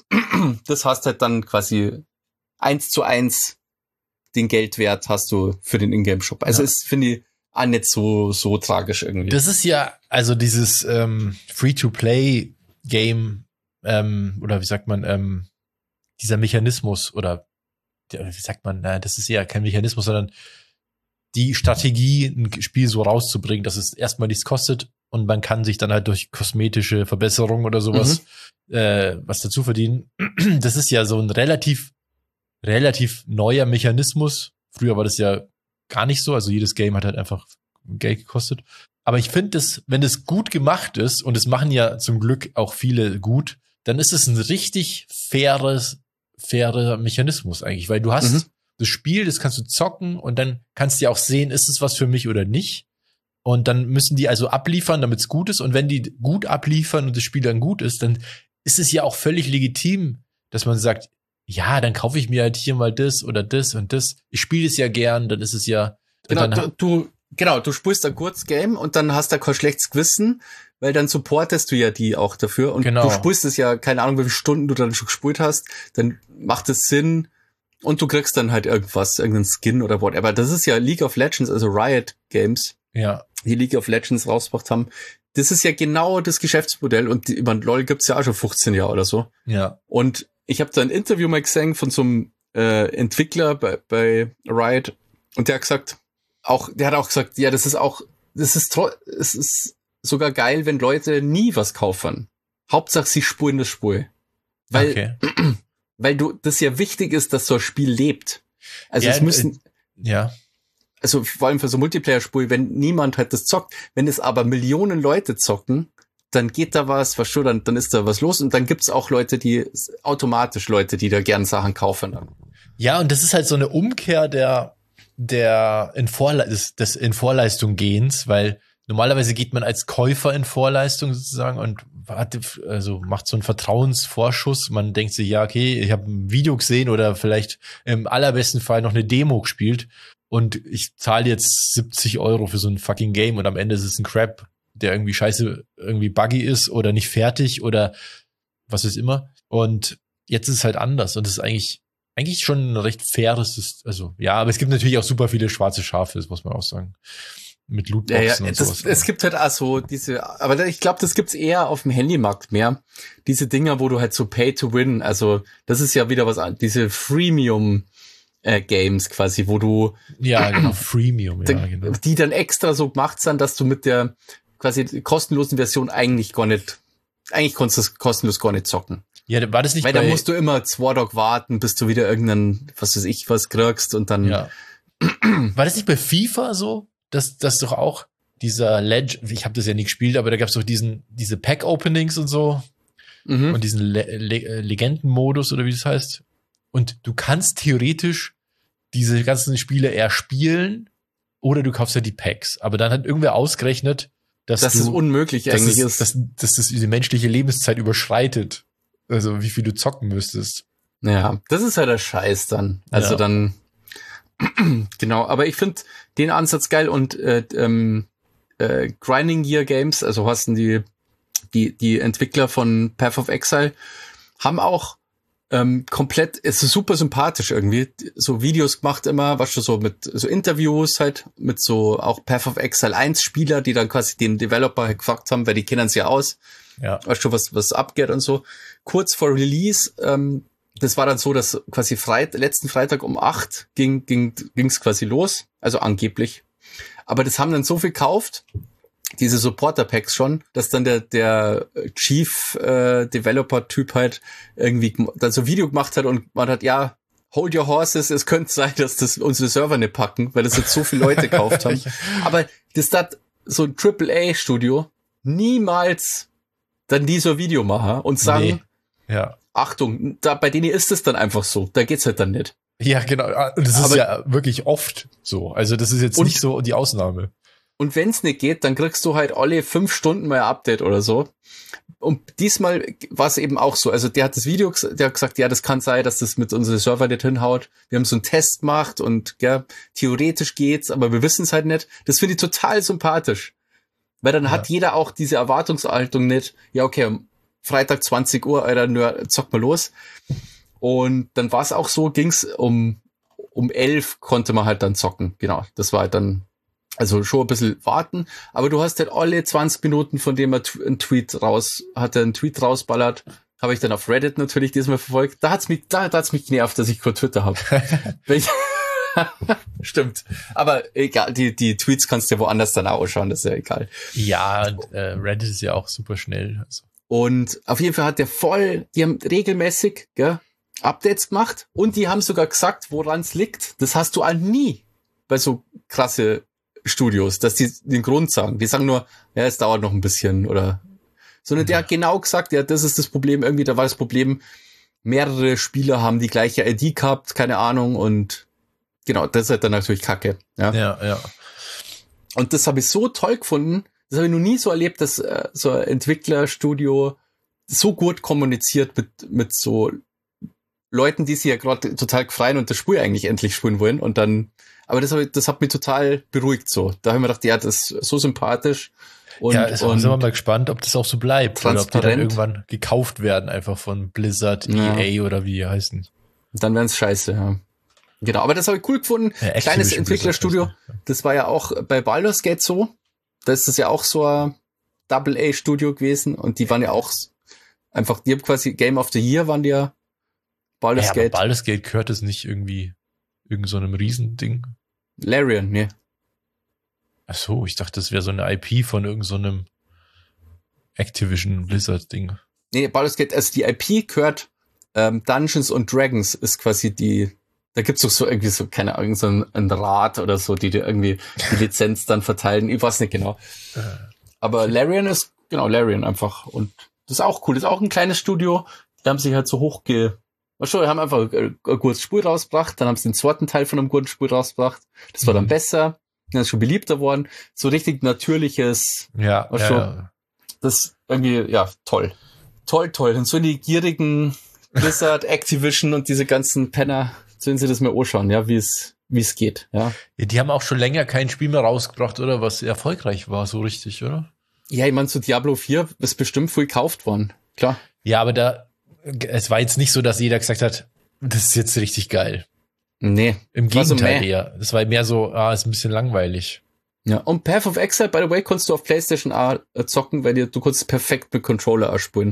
Das hast halt dann quasi eins zu eins den Geldwert hast du für den Ingame-Shop. Also ja. ist, finde ich, auch nicht so, so tragisch irgendwie. Das ist ja, also dieses ähm, Free-to-Play-Game, ähm, oder wie sagt man, ähm, dieser Mechanismus, oder wie sagt man, na, das ist ja kein Mechanismus, sondern die Strategie, ein Spiel so rauszubringen, dass es erstmal nichts kostet und man kann sich dann halt durch kosmetische Verbesserungen oder sowas mhm. äh, was dazu verdienen. Das ist ja so ein relativ relativ neuer Mechanismus. Früher war das ja gar nicht so, also jedes Game hat halt einfach Geld gekostet. Aber ich finde, das, wenn das gut gemacht ist, und das machen ja zum Glück auch viele gut, dann ist es ein richtig faires, fairer Mechanismus eigentlich, weil du hast mhm. das Spiel, das kannst du zocken und dann kannst du ja auch sehen, ist es was für mich oder nicht. Und dann müssen die also abliefern, damit es gut ist. Und wenn die gut abliefern und das Spiel dann gut ist, dann ist es ja auch völlig legitim, dass man sagt, ja, dann kaufe ich mir halt hier mal das oder das und das. Ich spiele es ja gern, dann ist es ja. Genau, dann, du, du, genau, du spielst ein kurzes Game und dann hast du kein schlechtes Gewissen, weil dann supportest du ja die auch dafür. Und genau. du spielst es ja, keine Ahnung, wie viele Stunden du dann schon gespielt hast, dann macht es Sinn und du kriegst dann halt irgendwas, irgendeinen Skin oder whatever. Das ist ja League of Legends, also Riot Games, ja. die League of Legends rausgebracht haben. Das ist ja genau das Geschäftsmodell und die, über LoL gibt's ja auch schon fünfzehn Jahre oder so. Ja. Und ich habe da ein Interview mal gesehen von so einem äh, Entwickler bei, bei Riot und der hat gesagt, auch, der hat auch gesagt, ja, das ist auch, das ist tro- es ist sogar geil, wenn Leute nie was kaufen. Hauptsache, sie spulen das Spiel. Weil, okay. weil du, das ja wichtig ist, dass so ein Spiel lebt. Also ja, es müssen, äh, ja. also vor allem für so Multiplayer-Spiel, wenn niemand halt das zockt, wenn es aber Millionen Leute zocken, dann geht da was, was schon, dann, dann ist da was los und dann gibt's auch Leute, die, automatisch Leute, die da gern Sachen kaufen dann. Ja, und das ist halt so eine Umkehr der, der in Vorle- des, des in Vorleistung gehens, weil normalerweise geht man als Käufer in Vorleistung sozusagen und hat, also macht so einen Vertrauensvorschuss. Man denkt sich, ja, okay, ich habe ein Video gesehen oder vielleicht im allerbesten Fall noch eine Demo gespielt und ich zahle jetzt siebzig Euro für so ein fucking Game und am Ende ist es ein Crap, der irgendwie scheiße, irgendwie buggy ist oder nicht fertig oder was ist immer. Und jetzt ist es halt anders und es ist eigentlich, eigentlich schon ein recht faires, also ja, aber es gibt natürlich auch super viele schwarze Schafe, das muss man auch sagen. Mit Lootboxen ja, ja, und das, sowas. Es gibt halt auch so diese, aber ich glaube, das gibt's eher auf dem Handymarkt mehr. Diese Dinger, wo du halt so Pay to Win, also das ist ja wieder was an, diese Freemium äh, Games quasi, wo du ja, genau, Freemium, ja, genau. Die dann extra so gemacht sind, dass du mit der quasi kostenlosen Version eigentlich gar nicht, eigentlich konntest du es kostenlos gar nicht zocken. Ja, war das nicht Weil da musst du immer zwei Tage warten, bis du wieder irgendeinen, was weiß ich, was kriegst und dann. Ja. War das nicht bei FIFA so? Das, das doch auch dieser Leg, ich habe das ja nie gespielt, aber da gab's doch diesen, diese Pack-Openings und so. Mhm. Und diesen Le- Le- Legenden-Modus oder wie das heißt. Und du kannst theoretisch diese ganzen Spiele eher spielen oder du kaufst ja die Packs. Aber dann hat irgendwer ausgerechnet, dass das du, ist unmöglich dass eigentlich es, ist. Dass, dass das diese menschliche Lebenszeit überschreitet. Also wie viel du zocken müsstest. Ja, das ist ja der Scheiß dann. Also ja. dann genau, aber ich finde den Ansatz geil und äh, ähm, äh, Grinding Gear Games, also hast du die, die, die Entwickler von Path of Exile, haben auch ähm, komplett, es ist super sympathisch irgendwie, so Videos gemacht immer, was schon so mit so Interviews halt, mit so auch Path of Exile eins Spieler, die dann quasi den Developer halt gefragt haben, weil die kennen es ja aus, ja. weißt du, was, was abgeht und so. Kurz vor Release, ähm, das war dann so, dass quasi Freit- letzten Freitag um acht ging, ging, ging's quasi los, also angeblich. Aber das haben dann so viel gekauft, diese Supporter-Packs schon, dass dann der, der Chief äh, Developer-Typ halt irgendwie dann so ein Video gemacht hat und man hat, ja, hold your horses, es könnte sein, dass das unsere Server nicht packen, weil das jetzt so viele Leute gekauft haben. Aber das hat so ein Triple A Studio niemals dann die so ein Video machen und sagen, nee. ja. Achtung, da bei denen ist es dann einfach so, da geht's halt dann nicht. Ja, genau, und das ist ja wirklich oft so, also das ist jetzt nicht so die Ausnahme. Und wenn's nicht geht, dann kriegst du halt alle fünf Stunden mal ein Update oder so. Und diesmal war es eben auch so. Also der hat das Video, der hat gesagt, ja, das kann sein, dass das mit unseren Server nicht hinhaut. Wir haben so einen Test gemacht und ja, theoretisch geht's, aber wir wissen es halt nicht. Das finde ich total sympathisch. Weil dann Ja. hat jeder auch diese Erwartungshaltung nicht, ja okay, um Freitag zwanzig Uhr, Alter, nur zock mal los. Und dann war es auch so, ging's um um elf konnte man halt dann zocken. Genau, das war halt dann, also schon ein bisschen warten. Aber du hast halt alle zwanzig Minuten, von dem er t- einen Tweet raus, hat er einen Tweet rausballert, habe ich dann auf Reddit natürlich diesmal verfolgt. Da hat's mich, da, da hat's mich genervt, dass ich kein Twitter habe. Stimmt. Aber egal, die, die Tweets kannst du ja woanders dann auch ausschauen, das ist ja egal. Ja, und, äh, Reddit ist ja auch super schnell. Also. Und auf jeden Fall hat der voll, die haben regelmäßig, gell, Updates gemacht und die haben sogar gesagt, woran es liegt. Das hast du auch nie bei so krasse Studios, dass die den Grund sagen. Die sagen nur, ja, es dauert noch ein bisschen oder, sondern der hat genau gesagt, ja, das ist das Problem. Irgendwie, da war das Problem, mehrere Spieler haben die gleiche I D gehabt, keine Ahnung, und genau, das ist halt dann natürlich Kacke. Ja, Ja, ja. Und das habe ich so toll gefunden. Das habe ich noch nie so erlebt, dass äh, so ein Entwicklerstudio so gut kommuniziert mit mit so Leuten, die sich ja gerade total freuen und das Spiel eigentlich endlich spielen wollen. Und dann, aber das, hab ich, das hat mich total beruhigt so. Da habe ich mir gedacht, ja, das ist so sympathisch. Und, ja, also und sind wir mal gespannt, ob das auch so bleibt. Oder ob die dann transparent. irgendwann gekauft werden, einfach von Blizzard, Ja. E A oder wie die heißen. dann wären's scheiße, ja. Genau, aber das habe ich cool gefunden. Ja, Kleines Activision Entwicklerstudio. Blizzard heißt Das war ja auch bei Baldur's Gate so. Da ist das ja auch so ein Double-A-Studio gewesen. Und die waren ja auch einfach, die haben quasi Game of the Year waren die ja. Baldur's Ja, aber Gate. Baldur's Gate gehört es nicht irgendwie irgend so einem Riesending. Larian, ne. Ach so, ich dachte, das wäre so eine I P von irgend so einem Activision Blizzard Ding. Nee, Baldur's Gate, also die I P gehört ähm, Dungeons and Dragons ist quasi die, da gibt's doch so irgendwie so, keine Ahnung, so ein, ein Rat oder so, die dir irgendwie die Lizenz dann verteilen. Ich weiß nicht genau. Aber Larian ist, genau, Larian einfach. Und das ist auch cool. Das ist auch ein kleines Studio. Die haben sich halt so hochge... Weißt du, die haben einfach ein, ein gutes Spiel rausgebracht, dann haben sie den zweiten Teil von einem guten Spiel rausgebracht. Das war dann Mhm. besser, dann ist schon beliebter worden. So richtig natürliches, Ja, Ach ja, so. ja. das irgendwie, ja, toll. Toll, toll. Und so die gierigen Blizzard, Activision und diese ganzen Penner, sollen sie das mal anschauen, ja, wie es, wie es geht, ja. Ja, die haben auch schon länger kein Spiel mehr rausgebracht, oder? Was erfolgreich war, so richtig, oder? Ja, ich meine, so Diablo vier ist bestimmt viel gekauft worden. Klar. Ja, aber da, es war jetzt nicht so, dass jeder gesagt hat, das ist jetzt richtig geil. Nee. Im War so Gegenteil meh. eher. Das war mehr so, ah, ist ein bisschen langweilig. Ja. Und Path of Exile, by the way, konntest du auf PlayStation auch äh, zocken, weil dir, du konntest perfekt mit Controller erspielen.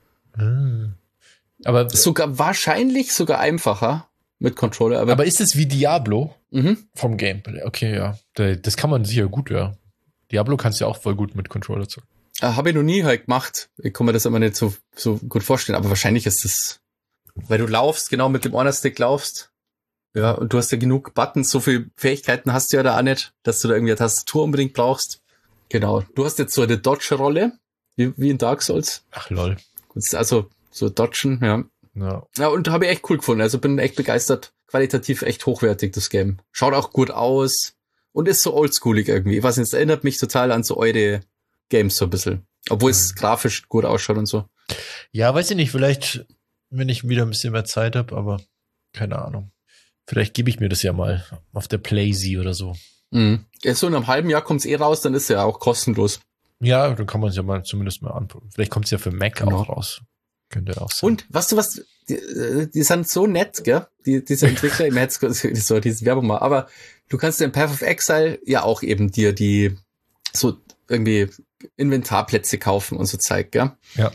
Hm. Aber, Sogar, wahrscheinlich sogar einfacher mit Controller, aber, aber ist es wie Diablo mhm. vom Gameplay? Okay, ja. Da- Das kann man sicher gut, ja. Diablo kannst du ja auch voll gut mit Controller zocken. äh, habe ich noch nie halt gemacht. Ich kann mir das immer nicht so, so gut vorstellen, aber wahrscheinlich ist das, weil du laufst, genau mit dem Honor-Stick laufst. Ja, und du hast ja genug Buttons, so viele Fähigkeiten hast du ja da auch nicht, dass du da irgendwie eine Tastatur unbedingt brauchst. Genau. Du hast jetzt so eine Dodge-Rolle, wie, wie in Dark Souls. Ach, lol. Also so Dodgen, ja. Ja. Ja, und habe ich echt cool gefunden. Also bin echt begeistert. Qualitativ echt hochwertig, das Game. Schaut auch gut aus und ist so oldschoolig irgendwie. Ich weiß nicht, es erinnert mich total an so eure Games so ein bisschen. Obwohl es grafisch gut ausschaut und so. Ja, weiß ich nicht, vielleicht, wenn ich wieder ein bisschen mehr Zeit habe, aber keine Ahnung. Vielleicht gebe ich mir das ja mal auf der Playsee oder so. Mhm. Ja, so in einem halben Jahr kommt's eh raus, dann ist ja auch kostenlos. Ja, dann kann man es ja mal zumindest mal anprobieren. Vielleicht kommt es ja für Mac Genau. auch raus. Könnte ja auch sein. Und, weißt du was, die, äh, die sind so nett, gell? Die, diese Entwickler, ich hätte so diese Werbung mal, aber du kannst in Path of Exile ja auch eben dir die so irgendwie Inventarplätze kaufen und so Zeug, gell? Ja.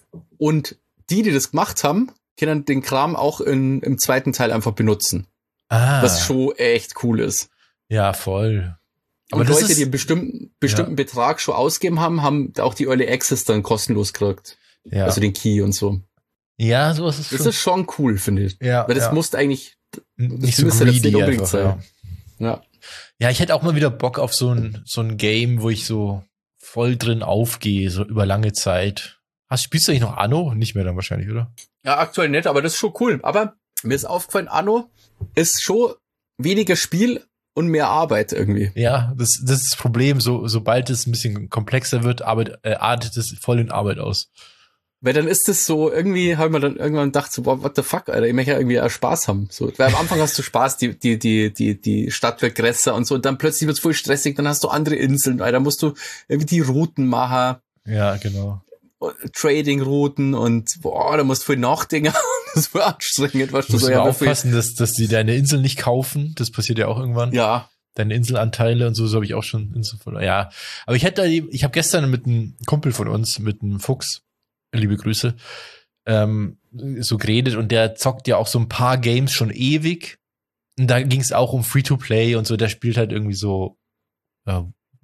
Und die, die das gemacht haben, können den Kram auch in, im zweiten Teil einfach benutzen. Ah, Was schon echt cool ist. ja, voll. Aber Aber das Leute, ist- die einen bestimmten, bestimmten Ja. Betrag schon ausgeben haben, haben auch die Early Access dann kostenlos gekriegt. Ja, Also den Key und so. ja sowas ist Das schon, ist schon cool, finde ich. ja, Weil das ja. musst eigentlich, nicht so müsste das nicht greedy unbedingt einfach, sein. ja. ja. Ja, ich hätte auch mal wieder Bock auf so ein, so ein Game, wo ich so voll drin aufgehe, so über lange Zeit. Hast, spielst du eigentlich noch Anno? Nicht mehr dann wahrscheinlich, oder? Ja, aktuell nicht, aber das ist schon cool. Aber mir ist aufgefallen, Anno ist schon weniger Spiel und mehr Arbeit irgendwie. Ja, das, das ist das Problem. So, sobald es ein bisschen komplexer wird, arbeit, äh, artet es voll in Arbeit aus. Weil dann ist es so, irgendwie haben wir dann irgendwann gedacht, so, boah, what the fuck, Alter, ich möchte ja irgendwie auch Spaß haben. So, weil am Anfang hast du Spaß, die, die, die, die, die Stadt wird größer und so, und dann plötzlich wird's voll stressig, dann hast du andere Inseln, Alter, musst du irgendwie die Routen machen. Ja, genau. Trading-Routen und, boah, da musst du voll nachdenken. Das ist voll anstrengend, was du musst so ja ja aufpassen, dass, dass die deine Insel nicht kaufen. Das passiert ja auch irgendwann. Ja. Deine Inselanteile und so, so habe ich auch schon Insel verloren. Ja, aber ich hätte, ich habe gestern mit einem Kumpel von uns, mit einem Fuchs, liebe Grüße, ähm, so geredet, und der zockt ja auch so ein paar Games schon ewig. Und da ging es auch um Free-to-Play und so. Der spielt halt irgendwie so äh,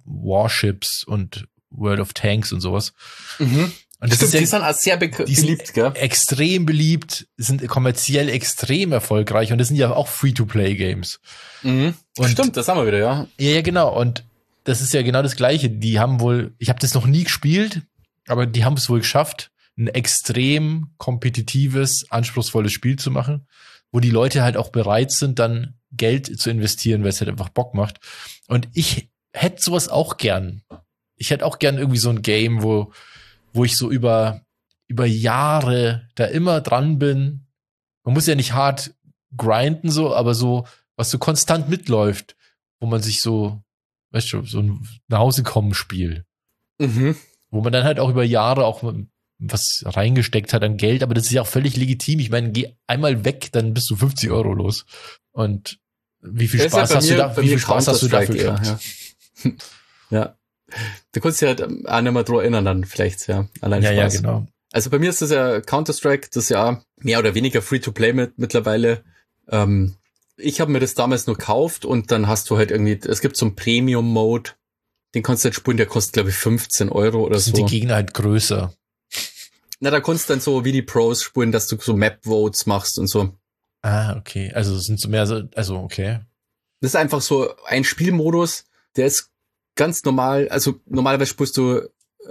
Warships und World of Tanks und sowas. Mhm. Und das Stimmt, ist ja, die sind auch sehr be- die sind beliebt, gell? Extrem beliebt, sind kommerziell extrem erfolgreich, und das sind ja auch Free-to-Play-Games. Mhm. Und stimmt, das haben wir wieder, ja. Ja, ja, genau. Und das ist ja genau das Gleiche. Die haben wohl, ich habe das noch nie gespielt, aber die haben es wohl geschafft, ein extrem kompetitives, anspruchsvolles Spiel zu machen, wo die Leute halt auch bereit sind, dann Geld zu investieren, weil es halt einfach Bock macht. Und ich hätte sowas auch gern. Ich hätte auch gern irgendwie so ein Game, wo, wo ich so über, über Jahre da immer dran bin. Man muss ja nicht hart grinden so, aber so, was so konstant mitläuft, wo man sich so, weißt du, so ein Nach-Hause-Kommen-Spiel, Mhm. wo man dann halt auch über Jahre auch was reingesteckt hat an Geld, aber das ist ja auch völlig legitim. Ich meine, geh einmal weg, dann bist du fünfzig Euro los. Und wie viel Das ist ja Spaß bei hast mir- du da, bei wie mir viel Spaß hast du dafür Counter-Strike gehabt? eher, ja. Ja. Du kannst dich halt auch nicht mehr dran erinnern dann vielleicht, ja. Allein Ja, ja, Spaß. genau. Also bei mir ist das ja Counter-Strike, das ist ja mehr oder weniger Free-to-Play mit, mittlerweile. Ähm, ich habe mir das damals nur gekauft, und dann hast du halt irgendwie, es gibt so einen Premium-Mode, den kannst du halt spielen, der kostet, glaube ich, fünfzehn Euro oder Das sind so. die Gegner halt größer. Na, da kannst du dann so wie die Pros spielen, dass du so Map-Votes machst und so. Ah, okay. Also es sind so mehr so, also okay. Das ist einfach so ein Spielmodus, der ist ganz normal, also normalerweise spielst du,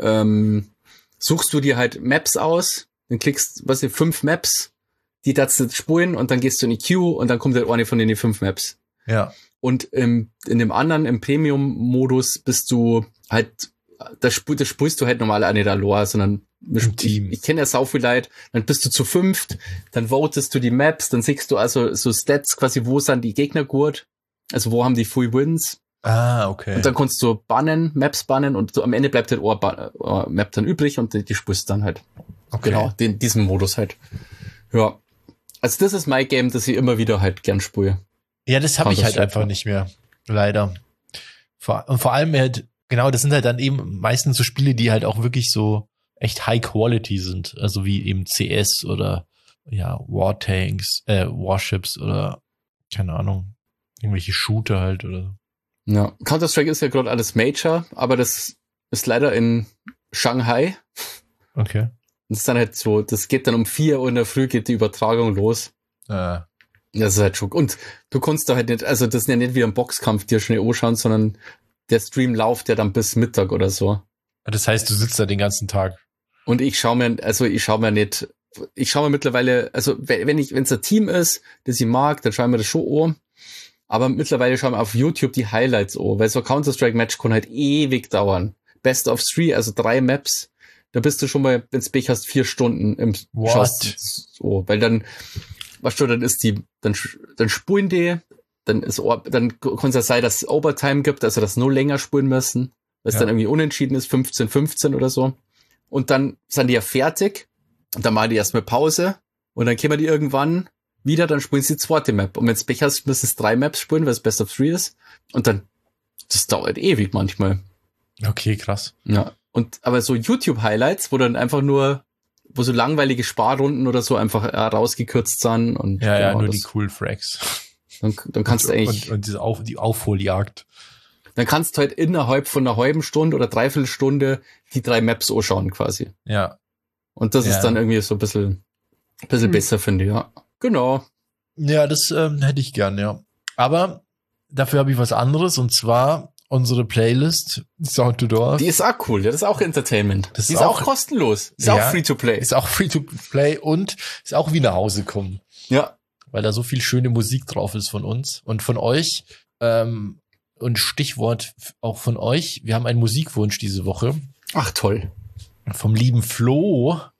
ähm, suchst du dir halt Maps aus, dann klickst, was ich, fünf Maps, die darfst du spulen, und dann gehst du in die Queue, und dann kommt halt eine von den fünf Maps. Ja. Und im, in dem anderen, im Premium-Modus, bist du halt, da, sp da spulst du halt normal auch nicht allein, sondern Im Team. Ich, ich kenne ja sau viel Leute, dann bist du zu fünft, dann votest du die Maps, dann siehst du also so Stats quasi, wo sind die Gegner gut, also wo haben die Full Wins. Ah, okay. Und dann kannst du bannen, Maps bannen, und so am Ende bleibt halt eine Map dann übrig, und die, die spulst dann halt. Okay. Genau, den, diesen Modus halt. Ja. Also das ist mein Game, das ich immer wieder halt gern spule. Ja, das habe ich halt Counter-Strike, einfach ja. nicht mehr. Leider. Vor, und vor allem halt, genau, das sind halt dann eben meistens so Spiele, die halt auch wirklich so echt High Quality sind. Also wie eben C S oder ja, War Tanks, äh, Warships oder keine Ahnung, irgendwelche Shooter halt oder. Ja. Counter-Strike ist ja gerade alles Major, aber das ist leider in Shanghai. Okay. Das ist dann halt so, das geht dann um vier Uhr in der Früh geht die Übertragung los. Äh, Das ist halt schon. Und du kannst da halt nicht, also das ist ja nicht wie ein Boxkampf dir schnell anschauen, sondern der Stream läuft ja dann bis Mittag oder so. das heißt, du sitzt da den ganzen Tag. Und ich schaue mir, also ich schaue mir nicht, ich schaue mir mittlerweile, also wenn ich, wenn es ein Team ist, das ich mag, dann schaue ich mir das schon an. Aber mittlerweile schauen wir auf YouTube die Highlights an, weil so ein Counter-Strike-Match kann halt ewig dauern. Best of three, also drei Maps. Da bist du schon mal, wenn's Pech hast, vier Stunden im What? schaust so, weil dann, weißt du, dann ist die, dann, dann spulen die, dann ist, dann kann es ja sein, dass es Overtime gibt, also dass nur länger spulen müssen, weil es Ja. dann irgendwie unentschieden ist, fünfzehn fünfzehn oder so. Und dann sind die ja fertig, und dann machen die erstmal Pause, und dann kommen die irgendwann wieder, dann spielen sie die zweite Map. Und wenn es Pech hast, müssen es drei Maps spielen, weil es Best of Three ist. Und dann, das dauert ewig manchmal. Okay, krass. Ja. Und, aber so YouTube-Highlights, wo dann einfach nur, wo so langweilige Sparrunden oder so einfach äh, rausgekürzt sind, und Ja, ja, genau, nur das, die coolen Frags. dann, dann kannst und, du eigentlich, Und, und diese Auf, die Aufholjagd. dann kannst du halt innerhalb von einer halben Stunde oder dreiviertel Stunde die drei Maps anschauen quasi. Ja. Und das Ja. ist dann irgendwie so ein bisschen, ein bisschen Hm. besser, finde ich, ja. Genau. Ja, das ähm, hätte ich gern, ja. Aber dafür habe ich was anderes, und zwar unsere Playlist Sound to Doors. Die ist auch cool, ja, das ist auch Entertainment. Das die ist ist auch, auch- kostenlos. Ist Ja. auch free to play. Ist auch free to play und ist auch wie nach Hause kommen, Ja. weil da so viel schöne Musik drauf ist von uns und von euch. Ähm, und Stichwort f- auch von euch. Wir haben einen Musikwunsch diese Woche Ach, toll. vom lieben Flo.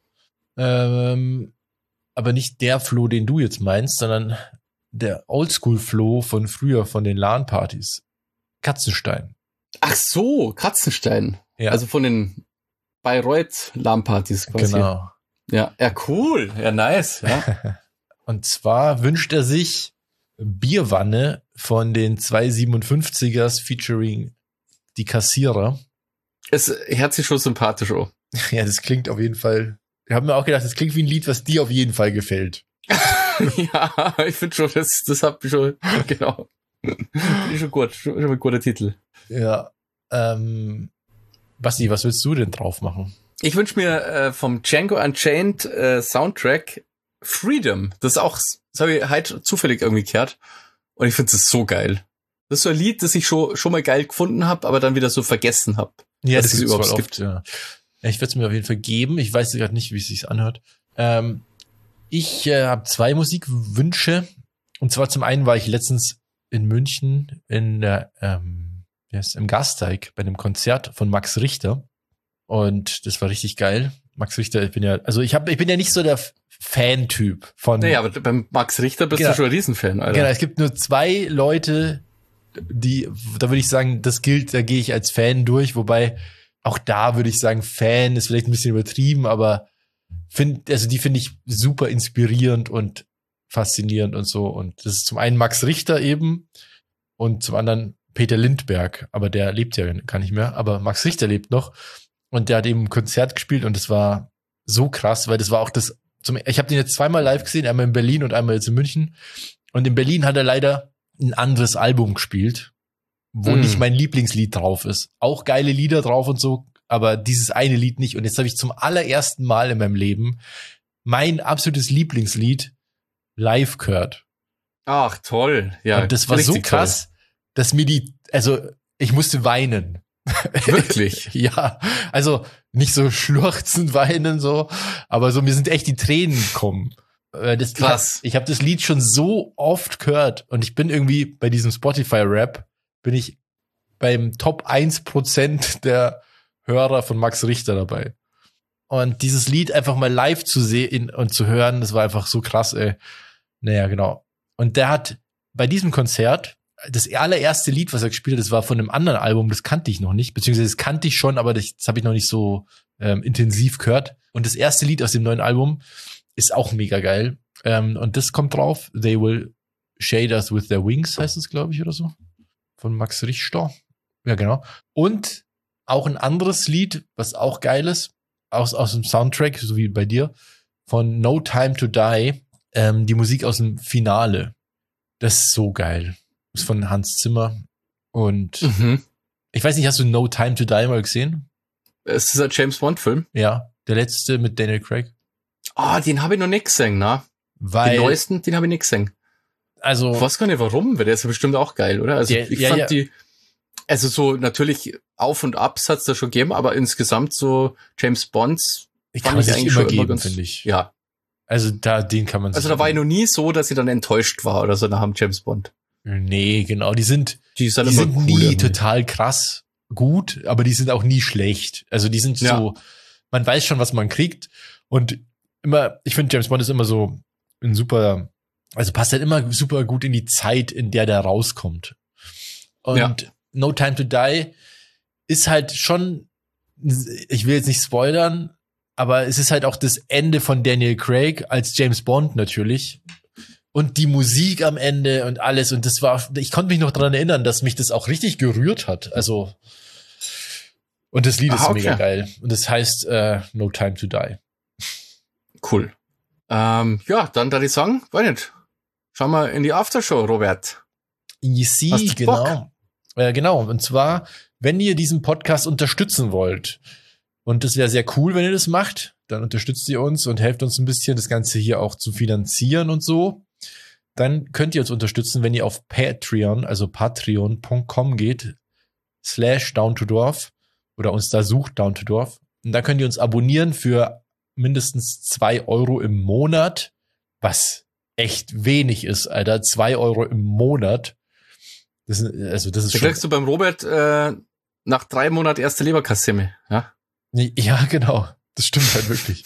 Ähm, aber nicht der Flo, den du jetzt meinst, sondern der Oldschool-Flo von früher, von den LAN-Partys. Katzenstein. Ach so, Katzenstein. Ja. Also von den Bayreuth-LAN-Partys quasi. Genau. Ja, ja, cool. Ja, nice. Ja. Und zwar wünscht er sich Bierwanne von den zwei siebenundfünfzigers featuring die Kassierer. Es hört sich schon sympathisch an. Ja, das klingt auf jeden Fall. Ich habe mir auch gedacht, das klingt wie ein Lied, was dir auf jeden Fall gefällt. Ja, ich finde schon, das, das hat mich schon, genau. Ist schon gut, schon, schon ein guter Titel. Ja. Ähm, Basti, was willst du denn drauf machen? Ich wünsche mir äh, vom Django Unchained äh, Soundtrack Freedom. Das ist auch, das habe ich halt zufällig irgendwie gehört. Und ich finde das so geil. Das ist so ein Lied, das ich schon, schon mal geil gefunden habe, aber dann wieder so vergessen habe. Ja, das, das überhaupt oft, gibt. Ja. Ich werde es mir auf jeden Fall geben. Ich weiß gerade nicht, wie es sich anhört. Ähm, ich äh, habe zwei Musikwünsche. Und zwar zum einen war ich letztens in München in der, ähm, wie heißt, im Gasteig bei einem Konzert von Max Richter. Und das war richtig geil. Max Richter, ich bin ja, also ich habe, ich bin ja nicht so der Fan-Typ von. Naja, aber beim Max Richter bist genau. du schon ein Riesenfan, Alter. Genau, es gibt nur zwei Leute, die, da würde ich sagen, das gilt, da gehe ich als Fan durch, wobei auch da würde ich sagen, Fan ist vielleicht ein bisschen übertrieben, aber find, also die finde ich super inspirierend und faszinierend und so. Und das ist zum einen Max Richter eben und zum anderen Peter Lindbergh, aber der lebt ja gar nicht mehr, aber Max Richter lebt noch und der hat eben ein Konzert gespielt und das war so krass, weil das war auch das, zum, ich habe den jetzt zweimal live gesehen, einmal in Berlin und einmal jetzt in München und in Berlin hat er leider ein anderes Album gespielt, wo mm. nicht mein Lieblingslied drauf ist. Auch geile Lieder drauf und so, aber dieses eine Lied nicht. Und jetzt habe ich zum allerersten Mal in meinem Leben mein absolutes Lieblingslied live gehört. Ach, toll. Ja, und das war so krass, toll. Dass mir die, also ich musste weinen. Wirklich? Ja, also nicht so schluchzen, weinen so, aber so mir sind echt die Tränen gekommen. Das, krass. Ich habe hab das Lied schon so oft gehört und ich bin irgendwie bei diesem Spotify-Rap, bin ich beim Top eins Prozent der Hörer von Max Richter dabei. Und dieses Lied einfach mal live zu sehen und zu hören, das war einfach so krass, ey. Naja, genau. Und der hat bei diesem Konzert, das allererste Lied, was er gespielt hat, das war von einem anderen Album, das kannte ich noch nicht, beziehungsweise das kannte ich schon, aber das, das habe ich noch nicht so ähm, intensiv gehört. Und das erste Lied aus dem neuen Album ist auch mega geil. Ähm, und das kommt drauf. They Will Shade Us With Their Wings, heißt es, glaube ich, oder so. Von Max Richter. Ja, genau. Und auch ein anderes Lied, was auch geil ist, aus, aus dem Soundtrack, so wie bei dir, von No Time to Die, ähm, die Musik aus dem Finale. Das ist so geil. Das ist von Hans Zimmer. Und mhm. ich weiß nicht, hast du No Time to Die mal gesehen? Es ist ein James Bond-Film. Ja, der letzte mit Daniel Craig. Ah, oh, den habe ich noch nicht gesehen, ne? Weil, den neuesten, den habe ich nicht gesehen. Also, ich weiß gar nicht warum, weil der ist ja bestimmt auch geil, oder? Also der, ich ja, fand ja. die, also so natürlich Auf und Abs hat's da schon gegeben, aber insgesamt so James Bonds ich kann man sich immer geben, finde ich. Ja. Also da, den kann man sich Also da war ich noch nie so, dass ich dann enttäuscht war oder so nach dem James Bond. Nee, genau, die sind, die sind, die sind cool nie irgendwie. total krass gut, aber die sind auch nie schlecht. Also die sind ja. so, man weiß schon, was man kriegt und immer, ich finde James Bond ist immer so ein super, also passt halt immer super gut in die Zeit, in der der rauskommt. Und ja. No Time to Die ist halt schon, ich will jetzt nicht spoilern, aber es ist halt auch das Ende von Daniel Craig als James Bond natürlich. Und die Musik am Ende und alles. Und das war, ich konnte mich noch dran erinnern, dass mich das auch richtig gerührt hat. Also, und das Lied Aha, ist okay. mega geil. Und das heißt uh, No Time to Die. Cool. Ähm, ja, dann da ich sagen, weiß nicht. Schauen wir in die Aftershow, Robert. Easy, Hast du genau. Äh, genau. Und zwar, wenn ihr diesen Podcast unterstützen wollt, und das wäre sehr cool, wenn ihr das macht, dann unterstützt ihr uns und helft uns ein bisschen, das Ganze hier auch zu finanzieren und so. Dann könnt ihr uns unterstützen, wenn ihr auf Patreon, also patreon punkt com geht, slash down to dorf oder uns da sucht, down to dorf. Und da könnt ihr uns abonnieren für mindestens zwei Euro im Monat, was echt wenig ist, Alter. Zwei Euro im Monat. Das ist, also das ist da schon. kriegst du beim Robert äh, nach drei Monaten erste Leberkassemme, ja? Ja, genau. Das stimmt halt wirklich.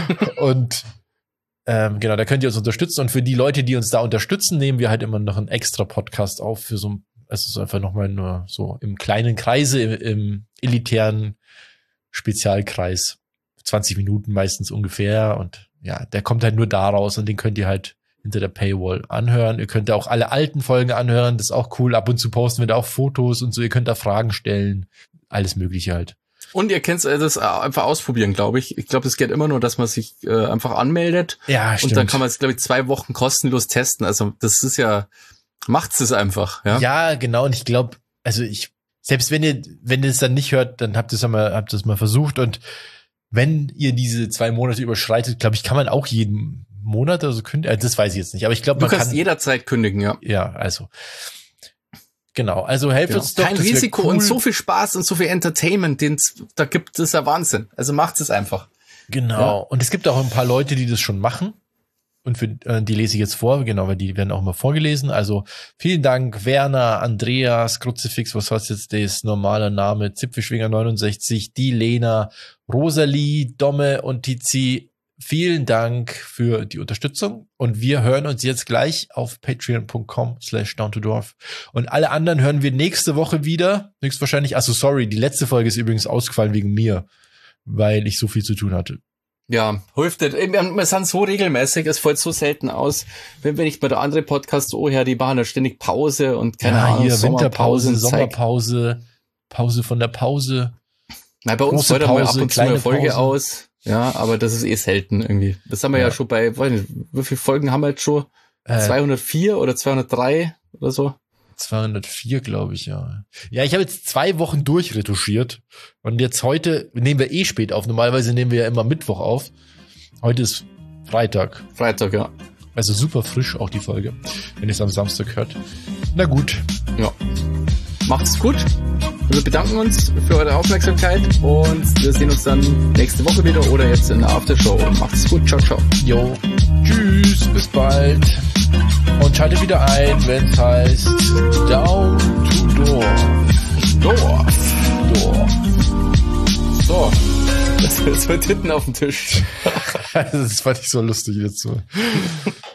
Und ähm, genau, da könnt ihr uns unterstützen. Und für die Leute, die uns da unterstützen, nehmen wir halt immer noch einen extra Podcast auf für so, es ist einfach nochmal nur so im kleinen Kreise, im, im elitären Spezialkreis. zwanzig Minuten meistens ungefähr. Und ja, der kommt halt nur da raus und den könnt ihr halt hinter der Paywall anhören. Ihr könnt da auch alle alten Folgen anhören. Das ist auch cool. Ab und zu posten wir da auch Fotos und so. Ihr könnt da Fragen stellen. Alles Mögliche halt. Und ihr könnt das einfach ausprobieren, glaube ich. Ich glaube, es geht immer nur, dass man sich äh, einfach anmeldet. Ja, stimmt. Und dann kann man es, glaube ich, zwei Wochen kostenlos testen. Also das ist ja, macht's es einfach. Ja, ja, genau. Und ich glaube, also ich, selbst wenn ihr, wenn ihr es dann nicht hört, dann habt ihr es ja mal, habt ihr es mal versucht. Und wenn ihr diese zwei Monate überschreitet, glaube ich, kann man auch jeden Monat oder so kündigen. Das weiß ich jetzt nicht. Aber ich glaube, man kann. Du kannst kann jederzeit kündigen, ja. Ja, also. Genau, also helft genau. uns doch. Kein Risiko cool. Und so viel Spaß und so viel Entertainment, den da gibt es ja Wahnsinn. Also macht es einfach. Genau. Ja. Und es gibt auch ein paar Leute, die das schon machen. Und für äh, die lese ich jetzt vor, genau, weil die werden auch mal vorgelesen. Also vielen Dank, Werner, Andreas, Kruzifix, was heißt jetzt das normale Name, Zipfelschwinger neunundsechzig, die Lena, Rosalie, Domme und Tizi. Vielen Dank für die Unterstützung und wir hören uns jetzt gleich auf patreon.com slash down to dorf und alle anderen hören wir nächste Woche wieder, höchstwahrscheinlich, also sorry, die letzte Folge ist übrigens ausgefallen wegen mir, weil ich so viel zu tun hatte. Ja, hilft nicht. Wir sind so regelmäßig, es fällt so selten aus, wenn wir nicht bei der andere Podcast, oh ja, die machen da ständig Pause und keine ja, Ahnung, hier Winterpause, Sommerpause, Pause von der Pause. Na, bei uns fällt mal ab und zu eine Folge Pause. aus. Ja, aber das ist eh selten irgendwie. Das haben wir ja, ja schon bei, weiß nicht, wie viele Folgen haben wir jetzt schon? Äh, zweihundertvier oder zweihundertdrei oder so? zweihundertvier, glaube ich, ja. Ja, ich habe jetzt zwei Wochen durchretuschiert und jetzt heute nehmen wir eh spät auf. Normalerweise nehmen wir ja immer Mittwoch auf. Heute ist Freitag. Freitag, ja. Also super frisch auch die Folge, wenn ihr es am Samstag hört. Na gut. Ja. Macht's gut. Wir bedanken uns für eure Aufmerksamkeit und wir sehen uns dann nächste Woche wieder oder jetzt in der Aftershow. Macht's gut. Ciao, ciao. Jo. Tschüss. Bis bald. Und schaltet wieder ein, wenn es heißt Down to Dorf. Dorf. Dorf. So. Das, das wird hinten auf dem Tisch. Das fand ich so lustig jetzt so.